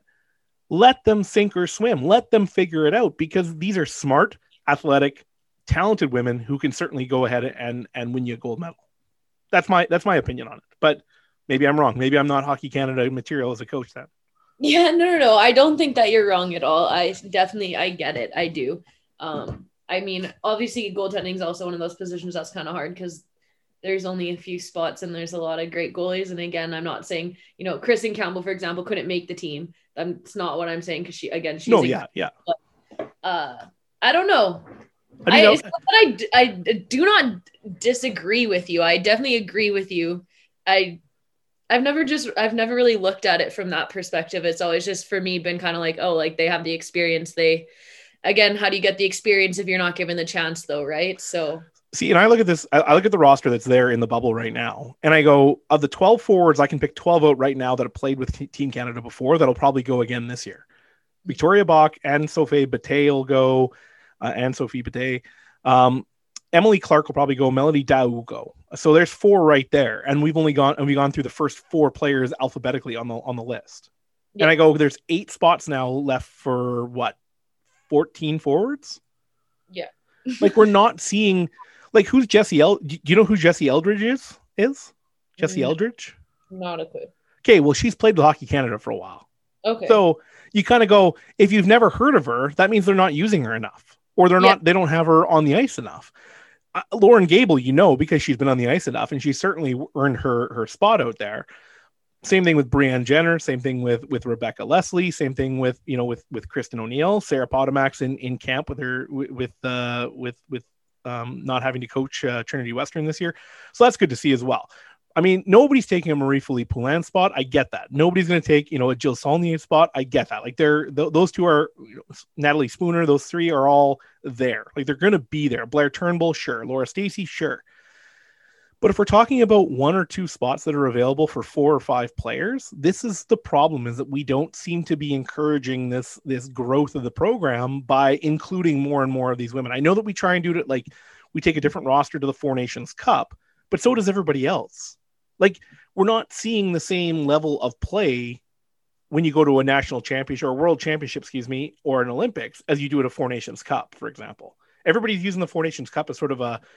let them sink or swim. Let them figure it out because these are smart, athletic, talented women who can certainly go ahead and, and win you a gold medal. That's my, that's my opinion on it. But maybe I'm wrong. Maybe I'm not Hockey Canada material as a coach then. Yeah, no, no, no. I don't think that you're wrong at all. I definitely, I get it. I do. Um, I mean, obviously goaltending is also one of those positions that's kind of hard because there's only a few spots and there's a lot of great goalies. And again, I'm not saying, you know, Kristen Campbell, for example, couldn't make the team. That's not what I'm saying. Cause she, again, she's, no, yeah, yeah. But, uh, I don't know. I, mean, I, no, it's not that I, I do not disagree with you. I definitely agree with you. I, I've never just, I've never really looked at it from that perspective. It's always just for me been kind of like, oh, like they have the experience. They, again, how do you get the experience if you're not given the chance though? Right. So see, and I look at this, I look at the roster that's there in the bubble right now. And I go, of the twelve forwards, I can pick twelve out right now that have played with Team Canada before. That'll probably go again this year. Victoria Bach and Sophie Bate will go, uh, and Sophie Bate. Um, Emily Clark will probably go. Melody Dow will go. So there's four right there, and we've only gone and we've gone through the first four players alphabetically on the on the list. Yeah. And I go, there's eight spots now left for what, fourteen forwards? Yeah, like we're not seeing, like who's Jesse El? Do you know who Jesse Eldridge is? Is Jesse no, Eldridge? Not a clue. Okay, well she's played with Hockey Canada for a while. Okay, so you kind of go, if you've never heard of her, that means they're not using her enough, or they're yeah. not, they don't have her on the ice enough. Uh, Lauren Gable, you know, because she's been on the ice enough and she's certainly earned her, her spot out there. Same thing with Brianne Jenner, same thing with, with Rebecca Leslie, same thing with, you know, with, with Kristen O'Neill, Sarah Potomax in, in camp with her, with, uh, with, with, um, not having to coach uh, Trinity Western this year. So that's good to see as well. I mean, nobody's taking a Marie-Philippe Poulin spot. I get that. Nobody's going to take, you know, a Jill Saulnier spot. I get that. Like they're, th- those two are, you know, Natalie Spooner, those three are all there. Like they're going to be there. Blair Turnbull, sure. Laura Stacey, sure. But if we're talking about one or two spots that are available for four or five players, this is the problem, is that we don't seem to be encouraging this, this growth of the program by including more and more of these women. I know that we try and do it like we take a different roster to the Four Nations Cup, but so does everybody else. Like, we're not seeing the same level of play when you go to a national championship or a world championship, excuse me, or an Olympics as you do at a Four Nations Cup, for example. Everybody's using the Four Nations Cup as sort of a,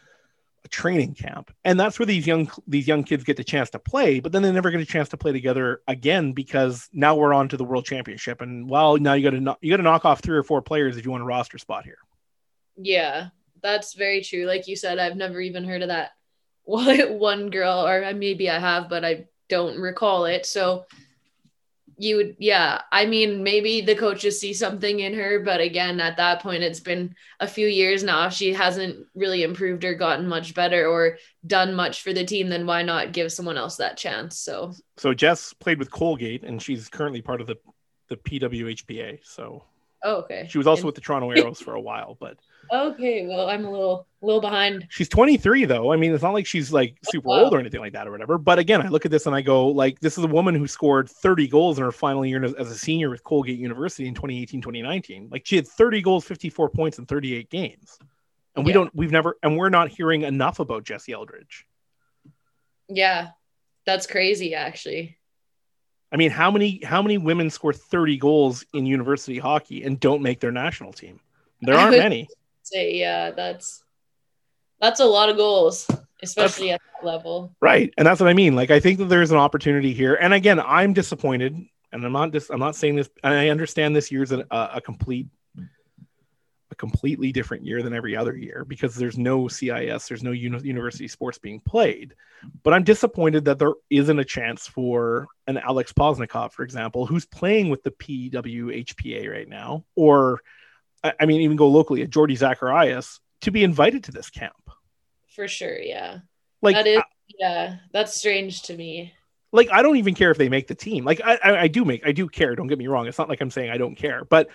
a training camp. And that's where these young, these young kids get the chance to play, but then they never get a chance to play together again, because now we're on to the world championship. And well, now you got to, you got to knock off three or four players if you want a roster spot here. Yeah. that's very true. Like you said, I've never even heard of that one one girl, or maybe I have, but I don't recall it. So you would, yeah, I mean, maybe the coaches see something in her, but again, at that point, it's been a few years now. If she hasn't really improved or gotten much better or done much for the team, then why not give someone else that chance? So, So Jess played with Colgate, and she's currently part of the, the P W H P A. So oh, okay. she was also And, with the Toronto Arrows for a while, but okay, well, I'm a little, little behind. she's twenty-three though. I mean, it's not like she's like super wow. old or anything like that or whatever. But again, I look at this and I go, like, this is a woman who scored thirty goals in her final year as, as a senior with Colgate University in twenty eighteen, twenty nineteen. Like, she had thirty goals, fifty-four points in thirty-eight games. And we Yeah. don't, we've never, and we're not hearing enough about Jessie Eldridge. Yeah, that's crazy, actually. I mean, how many, how many women score thirty goals in university hockey and don't make their national team? There aren't many. Say, yeah, that's that's a lot of goals, especially that's, at that level. Right. And that's what I mean. Like, I think that there's an opportunity here. And again, I'm disappointed, and I'm not just, I'm not saying this, and I understand this year's a, a complete, a completely different year than every other year because there's no C I S, there's no uni- university sports being played. But I'm disappointed that there isn't a chance for an Alex Poznikov, for example, who's playing with the P W H P A right now, or I mean, even go locally, a Jordy Zacharias, to be invited to this camp. For sure, yeah. Like, that is, I, yeah, that's strange to me. Like, I don't even care if they make the team. Like, I, I, I do make, I do care. Don't get me wrong. It's not like I'm saying I don't care, but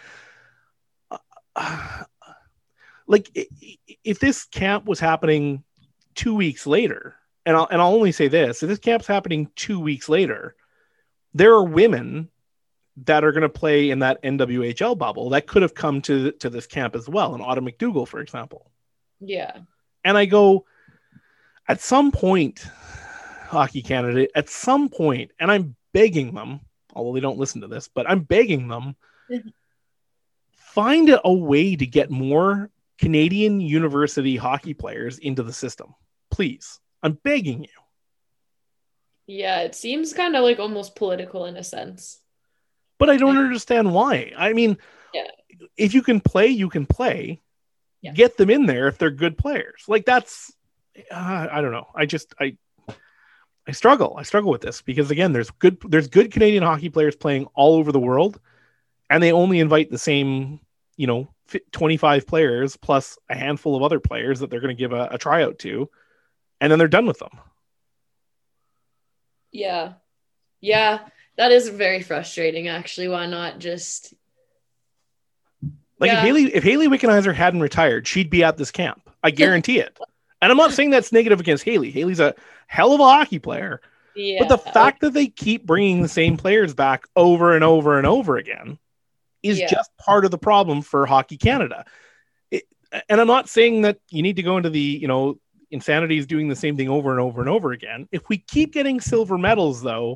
uh, like, if this camp was happening two weeks later, and I'll, and I'll only say this, if this camp's happening two weeks later, there are women that are going to play in that N W H L bubble that could have come to, to this camp as well. And Autumn McDougall, for example. Yeah. And I go, at some point, Hockey Canada, at some point, and I'm begging them, although they don't listen to this, but I'm begging them, find a way to get more Canadian university hockey players into the system. Please. I'm begging you. Yeah, it seems kind of like almost political in a sense. But I don't understand why. I mean, yeah. if you can play, you can play. Yeah. Get them in there if they're good players. Like, that's, uh, I don't know. I just, I, I struggle. I struggle with this because, again, there's good, there's good Canadian hockey players playing all over the world, and they only invite the same, you know, twenty-five players plus a handful of other players that they're going to give a, a tryout to, and then they're done with them. Yeah. Yeah. That is very frustrating, actually. Why not just like yeah. if Haley if Haley Wickenheiser hadn't retired, she'd be at this camp. I guarantee it. And I'm not saying that's negative against Haley. Haley's a hell of a hockey player. Yeah. But the fact that they keep bringing the same players back over and over and over again is yeah. just part of the problem for Hockey Canada. It, and I'm not saying that you need to go into the, you know, insanity is doing the same thing over and over and over again. If we keep getting silver medals, though,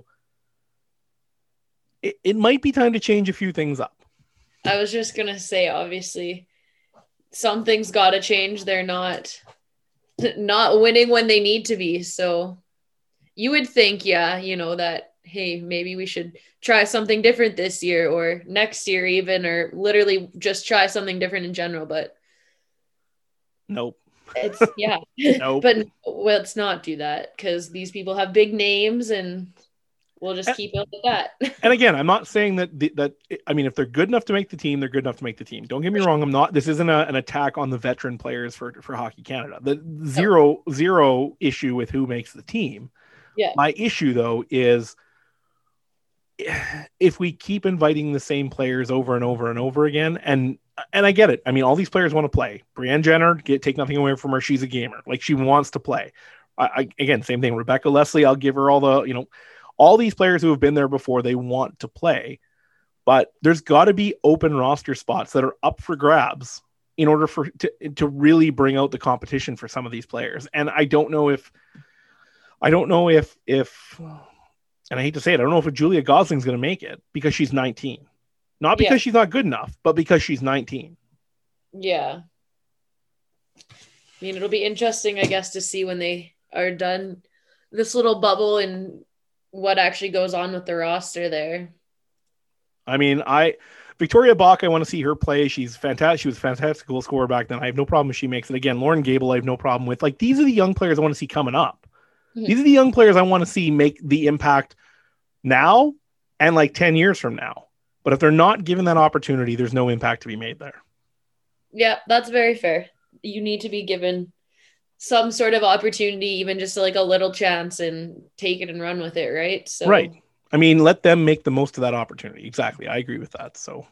it, it might be time to change a few things up. I was just going to say, obviously, something's got to change. They're not not winning when they need to be. So you would think, yeah, you know, that, hey, maybe we should try something different this year or next year even, or literally just try something different in general. But nope. It's yeah. Nope. But let's not do that because these people have big names and we'll just and, keep it like that. And again, I'm not saying that the, that I mean, if they're good enough to make the team, they're good enough to make the team. Don't get me wrong. I'm not. This isn't a, an attack on the veteran players for for Hockey Canada. The zero oh. zero issue with who makes the team. Yeah. My issue though is if we keep inviting the same players over and over and over again, and and I get it. I mean, all these players want to play. Brianne Jenner, get take nothing away from her. She's a gamer. Like, she wants to play. I, I again, same thing. Rebecca Leslie, I'll give her all the, you know, all these players who have been there before, they want to play. But there's got to be open roster spots that are up for grabs in order for to, to really bring out the competition for some of these players. And I don't know if I don't know if if and I hate to say it, I don't know if Julia Gosling's going to make it because she's nineteen. Not because yeah. she's not good enough, but because she's nineteen. Yeah. I mean, it'll be interesting, I guess, to see when they are done this little bubble and what actually goes on with the roster there. I mean, I Victoria Bach, I want to see her play. She's fantastic. She was a fantastic goal scorer back then. I have no problem if she makes it again. Lauren Gable, I have no problem with. Like, these are the young players I want to see coming up. Mm-hmm. These are the young players I want to see make the impact now and like ten years from now. But if they're not given that opportunity, there's no impact to be made there. Yeah, that's very fair. You need to be given some sort of opportunity, even just like a little chance, and take it and run with it, right? So right. I mean, let them make the most of that opportunity. Exactly. I agree with that. So,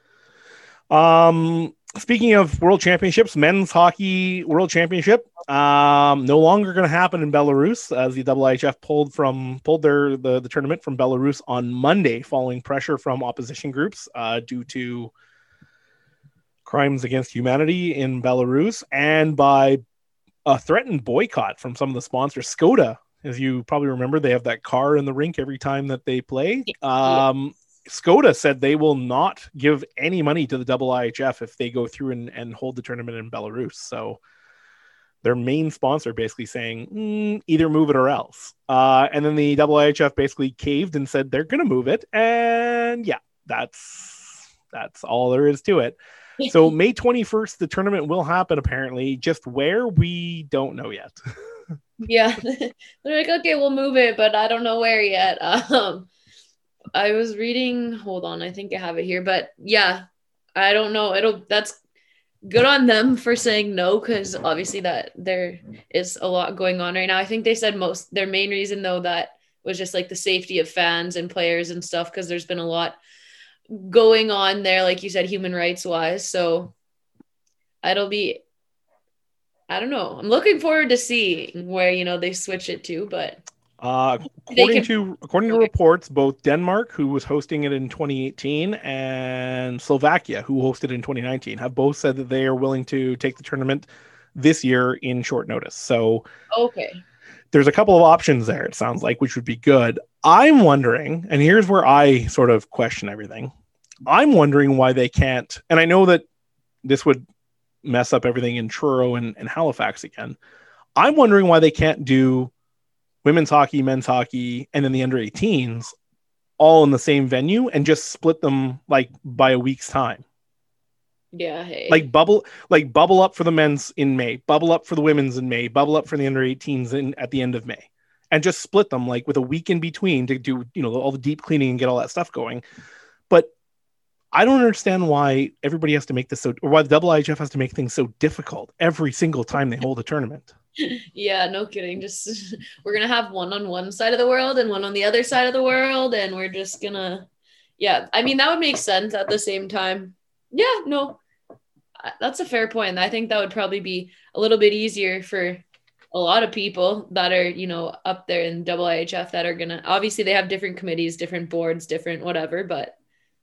um, speaking of World Championships, men's hockey World Championship, um, no longer going to happen in Belarus, as the I H F pulled from pulled their the, the tournament from Belarus on Monday, following pressure from opposition groups uh, due to crimes against humanity in Belarus, and by a threatened boycott from some of the sponsors. Skoda, as you probably remember, they have that car in the rink every time that they play. Um, Skoda said they will not give any money to the I H F if they go through and, and hold the tournament in Belarus. So their main sponsor basically saying, mm, either move it or else. Uh, and then the I H F basically caved and said they're going to move it. And yeah, that's that's all there is to it. So May twenty-first, the tournament will happen, apparently. Just where, we don't know yet. Yeah. They're like, okay, we'll move it, but I don't know where yet. Um, I was reading, hold on, I think I have it here, but yeah, I don't know. It'll, that's good on them for saying no, because obviously that there is a lot going on right now. I think they said most, their main reason though, that was just like the safety of fans and players and stuff, because there's been a lot going on there, like you said, human rights wise. So it'll be, I don't know. I'm looking forward to seeing where, you know, they switch it to, but uh, according can... to according to reports, both Denmark, who was hosting it in twenty eighteen, and Slovakia, who hosted it in twenty nineteen, have both said that they are willing to take the tournament this year in short notice. So okay, there's a couple of options there, it sounds like, which would be good. I'm wondering, and here's where I sort of question everything. I'm wondering why they can't, and I know that this would mess up everything in Truro and, and Halifax again. I'm wondering why they can't do women's hockey, men's hockey, and then the under eighteens all in the same venue and just split them like by a week's time. Yeah. Hey. Like bubble, like bubble up for the men's in May, bubble up for the women's in May, bubble up for the under eighteens in at the end of May, and just split them like with a week in between to do, you know, all the deep cleaning and get all that stuff going. But I don't understand why everybody has to make this so, or why the I H F has to make things so difficult every single time they hold a tournament. Yeah, no kidding. Just, we're going to have one on one side of the world and one on the other side of the world. And we're just going to, yeah, I mean, that would make sense at the same time. Yeah, no, that's a fair point. I think that would probably be a little bit easier for a lot of people that are, you know, up there in I H F that are going to, obviously they have different committees, different boards, different whatever, but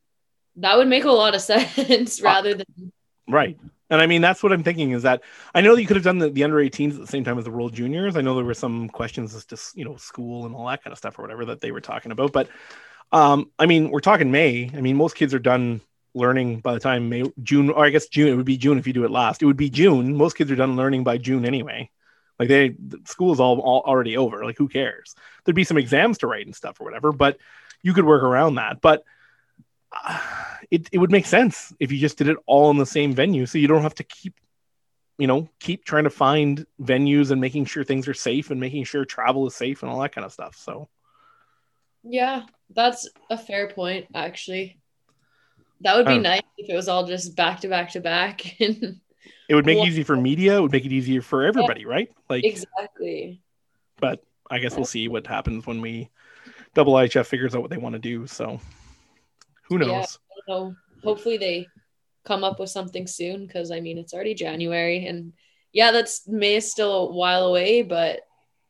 that would make a lot of sense rather than. Right. And I mean, that's what I'm thinking is that I know that you could have done the, the under eighteens at the same time as the World Juniors. I know there were some questions as to, you know, school and all that kind of stuff or whatever that they were talking about. But um, I mean, we're talking May. I mean, most kids are done learning by the time May, June, or I guess June. It would be June if you do it last. It would be June. Most kids are done learning by June anyway. Like they, the school is all, all already over. Like who cares? There'd be some exams to write and stuff or whatever, but you could work around that. But uh, it, it would make sense if you just did it all in the same venue. So you don't have to keep, you know, keep trying to find venues and making sure things are safe and making sure travel is safe and all that kind of stuff. So. Yeah, that's a fair point, actually. That would be um, nice if it was all just back to back to back. And it would make it easy for media. It would make it easier for everybody, yeah, right? Like exactly. But I guess we'll see what happens when we I H F figures out what they want to do. So who knows? Yeah, I don't know. Hopefully they come up with something soon, because I mean it's already January, and yeah, that's May is still a while away, but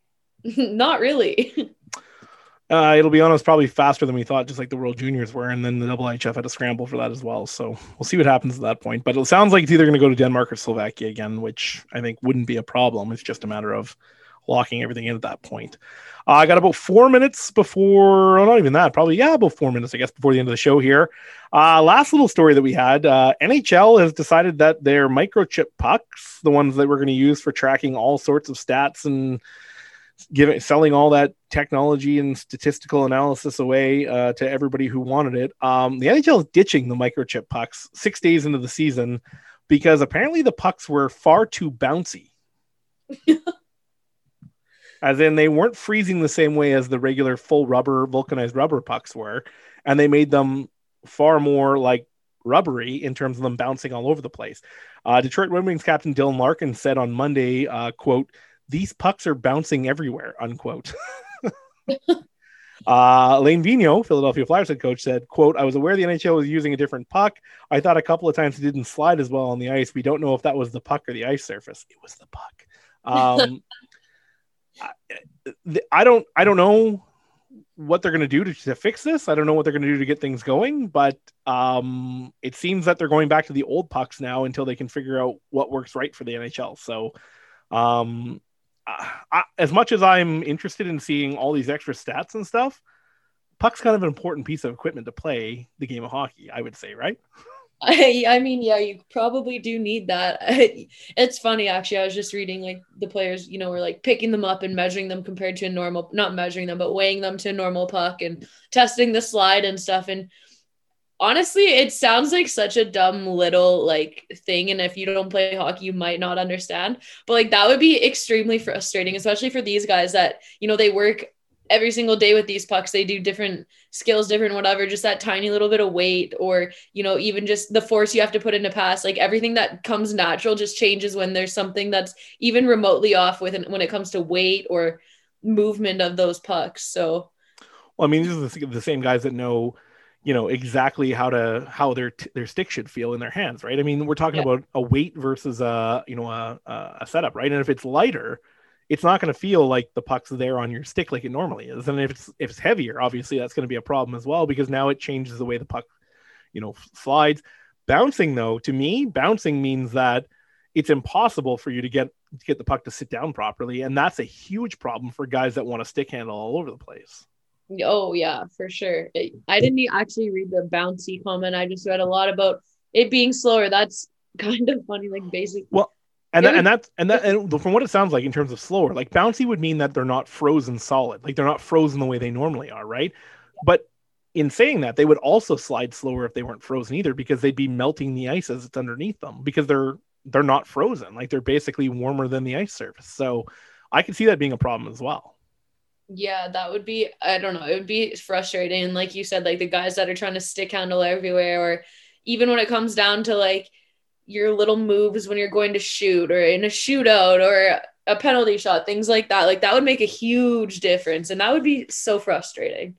not really. Uh, it'll be honest, probably faster than we thought, just like the World Juniors were, and then the I H F had to scramble for that as well. So we'll see what happens at that point. But it sounds like it's either going to go to Denmark or Slovakia again, which I think wouldn't be a problem. It's just a matter of locking everything in at that point. Uh, I got about four minutes before, oh, not even that, probably, yeah, about four minutes, I guess, before the end of the show here. Uh, last little story that we had, uh, N H L has decided that their microchip pucks, the ones that we're going to use for tracking all sorts of stats and giving selling all that technology and statistical analysis away uh, to everybody who wanted it. Um, the N H L is ditching the microchip pucks six days into the season because apparently the pucks were far too bouncy. As in, they weren't freezing the same way as the regular full rubber, vulcanized rubber pucks were, and they made them far more like rubbery in terms of them bouncing all over the place. Uh, Detroit Red Wings captain Dylan Larkin said on Monday, uh, quote, "These pucks are bouncing everywhere," unquote. uh, Lane Vigneault, Philadelphia Flyers head coach, said, quote, "I was aware the N H L was using a different puck. I thought a couple of times it didn't slide as well on the ice. We don't know if that was the puck or the ice surface." It was the puck. Um, I, I don't, I don't know what they're going to do to, to fix this. I don't know what they're going to do to get things going, but um, it seems that they're going back to the old pucks now until they can figure out what works right for the N H L. So um, I, as much as I'm interested in seeing all these extra stats and stuff, puck's kind of an important piece of equipment to play the game of hockey, I would say, right? I, I mean, yeah, you probably do need that. It's funny, actually. I was just reading, like, the players, you know, were like picking them up and measuring them compared to a normal, not measuring them, but weighing them to a normal puck and testing the slide and stuff. And honestly, it sounds like such a dumb little like thing. And if you don't play hockey, you might not understand. But like that would be extremely frustrating, especially for these guys that, you know, they work every single day with these pucks. They do different skills, different whatever, just that tiny little bit of weight, or, you know, even just the force you have to put into pass, like everything that comes natural just changes when there's something that's even remotely off with when it comes to weight or movement of those pucks. So, well, I mean, these are the, the same guys that know, you know, exactly how to, how their, their stick should feel in their hands. Right. I mean, we're talking yeah. about a weight versus a, you know, a, a setup, right? And if it's lighter, it's not going to feel like the puck's there on your stick like it normally is. And if it's, if it's heavier, obviously that's going to be a problem as well, because now it changes the way the puck, you know, slides. Bouncing though, to me, bouncing means that it's impossible for you to get, to get the puck to sit down properly. And that's a huge problem for guys that want to stick handle all over the place. Oh yeah, for sure. It, I didn't actually read the bouncy comment. I just read a lot about it being slower. That's kind of funny, like basically. Well, And that, and that's and that and from what it sounds like in terms of slower, like bouncy would mean that they're not frozen solid, like they're not frozen the way they normally are, right? But in saying that, they would also slide slower if they weren't frozen either, because they'd be melting the ice as it's underneath them, because they're they're not frozen, like they're basically warmer than the ice surface. So I can see that being a problem as well. Yeah, that would be, I don't know, it would be frustrating. And like you said, like the guys that are trying to stick handle everywhere, or even when it comes down to like your little moves when you're going to shoot or in a shootout or a penalty shot, things like that, like that would make a huge difference. And that would be so frustrating.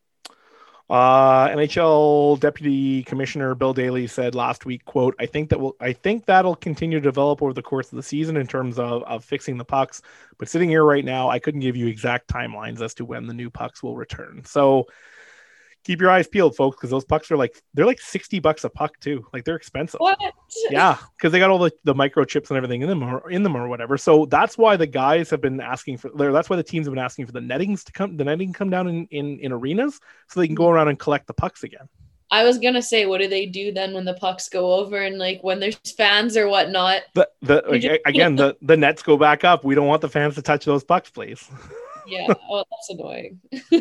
Uh, N H L Deputy Commissioner Bill Daly said last week, quote, I think that will, I think that'll continue to develop over the course of the season in terms of, of fixing the pucks. But sitting here right now, I couldn't give you exact timelines as to when the new pucks will return. So keep your eyes peeled, folks, because those pucks are like, they're like sixty bucks a puck too. Like they're expensive. What? Yeah, because they got all the, the microchips and everything in them or in them or whatever. So that's why the guys have been asking for, that's why the teams have been asking for the nettings to come, the netting come down in, in, in arenas so they can go around and collect the pucks again. I was going to say, what do they do then when the pucks go over and like when there's fans or whatnot? The, the, just, again, the, the nets go back up. We don't want the fans to touch those pucks, please. Yeah. Oh, that's annoying.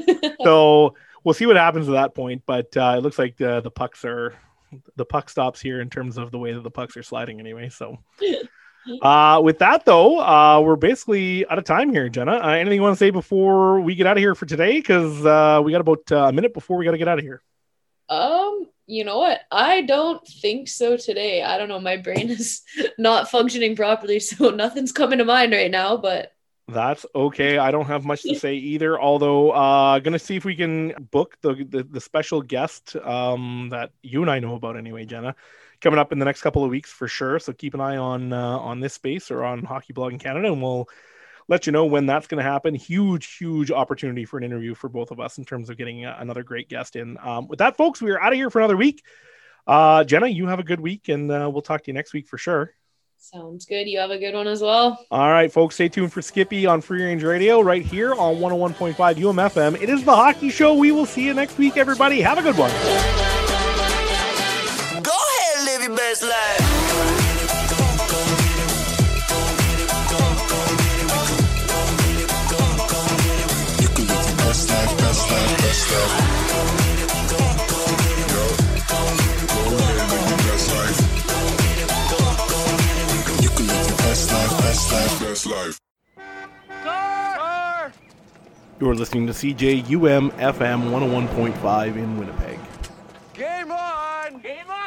So we'll see what happens at that point, but uh, it looks like the, the pucks are, the puck stops here in terms of the way that the pucks are sliding anyway. So uh, with that though, uh, we're basically out of time here, Jenna. Uh, anything you want to say before we get out of here for today? Because uh, we got about uh, a minute before we got to get out of here. Um, you know what? I don't think so today. I don't know. My brain is not functioning properly, so nothing's coming to mind right now, but that's okay. I don't have much to say either, although uh gonna see if we can book the the, the special guest um that you and I know about anyway, Jenna, coming up in the next couple of weeks for sure. So keep an eye on uh, on this space or on Hockey Blog in Canada, and we'll let you know when that's going to happen. Huge, huge opportunity for an interview for both of us in terms of getting uh, another great guest in. Um, with that, folks, we are out of here for another week. Uh, Jenna, you have a good week, and uh, we'll talk to you next week for sure. Sounds good. You have a good one as well. All right, folks, stay tuned for Skippy on Free Range Radio right here on one oh one point five U M F M. It is the Hockey Show. We will see you next week, everybody. Have a good one. Go ahead, live your best life. best life. Yo, go ahead, live your best life. You can live your best life, best life, best life. You're listening to C J U M F M one oh one point five in Winnipeg. Game on! Game on!